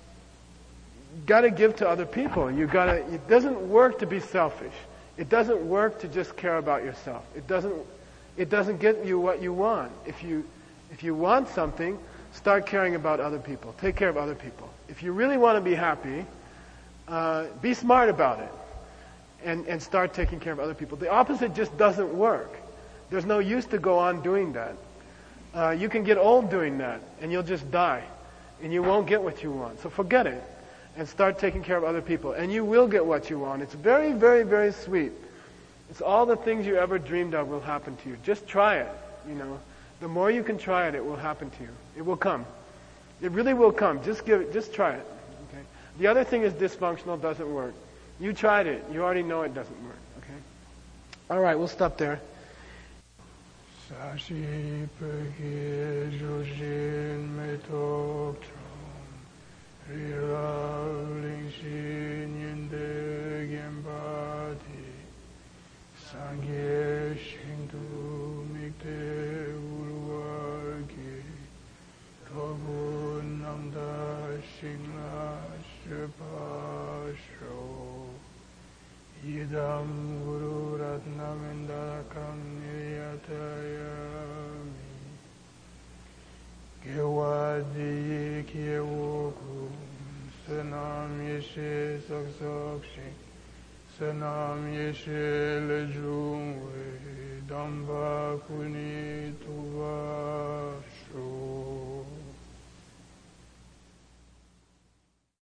got to give to other people. You got to, it doesn't work to be selfish. It doesn't work to just care about yourself. It doesn't, it doesn't get you what you want. If you, if you want something, start caring about other people. Take care of other people. If you really want to be happy, uh, be smart about it. And, and start taking care of other people. The opposite just doesn't work. There's no use to go on doing that. Uh, you can get old doing that, and you'll just die. And you won't get what you want. So forget it. And start taking care of other people. And you will get what you want. It's very, very, very sweet. It's all the things you ever dreamed of will happen to you. Just try it, you know. The more you can try it, it will happen to you. It will come. It really will come. Just give it, just try it. Okay? The other thing is dysfunctional, doesn't work. You tried it. You already know it doesn't work. Okay? All right, we'll stop there. Idam Guru Ratnamendakam Niryatayami Gewadi Kiewoku Sanam Yeshe Saksakshi Sanam Yeshe Lejungwe Damba Kuni Tuvasho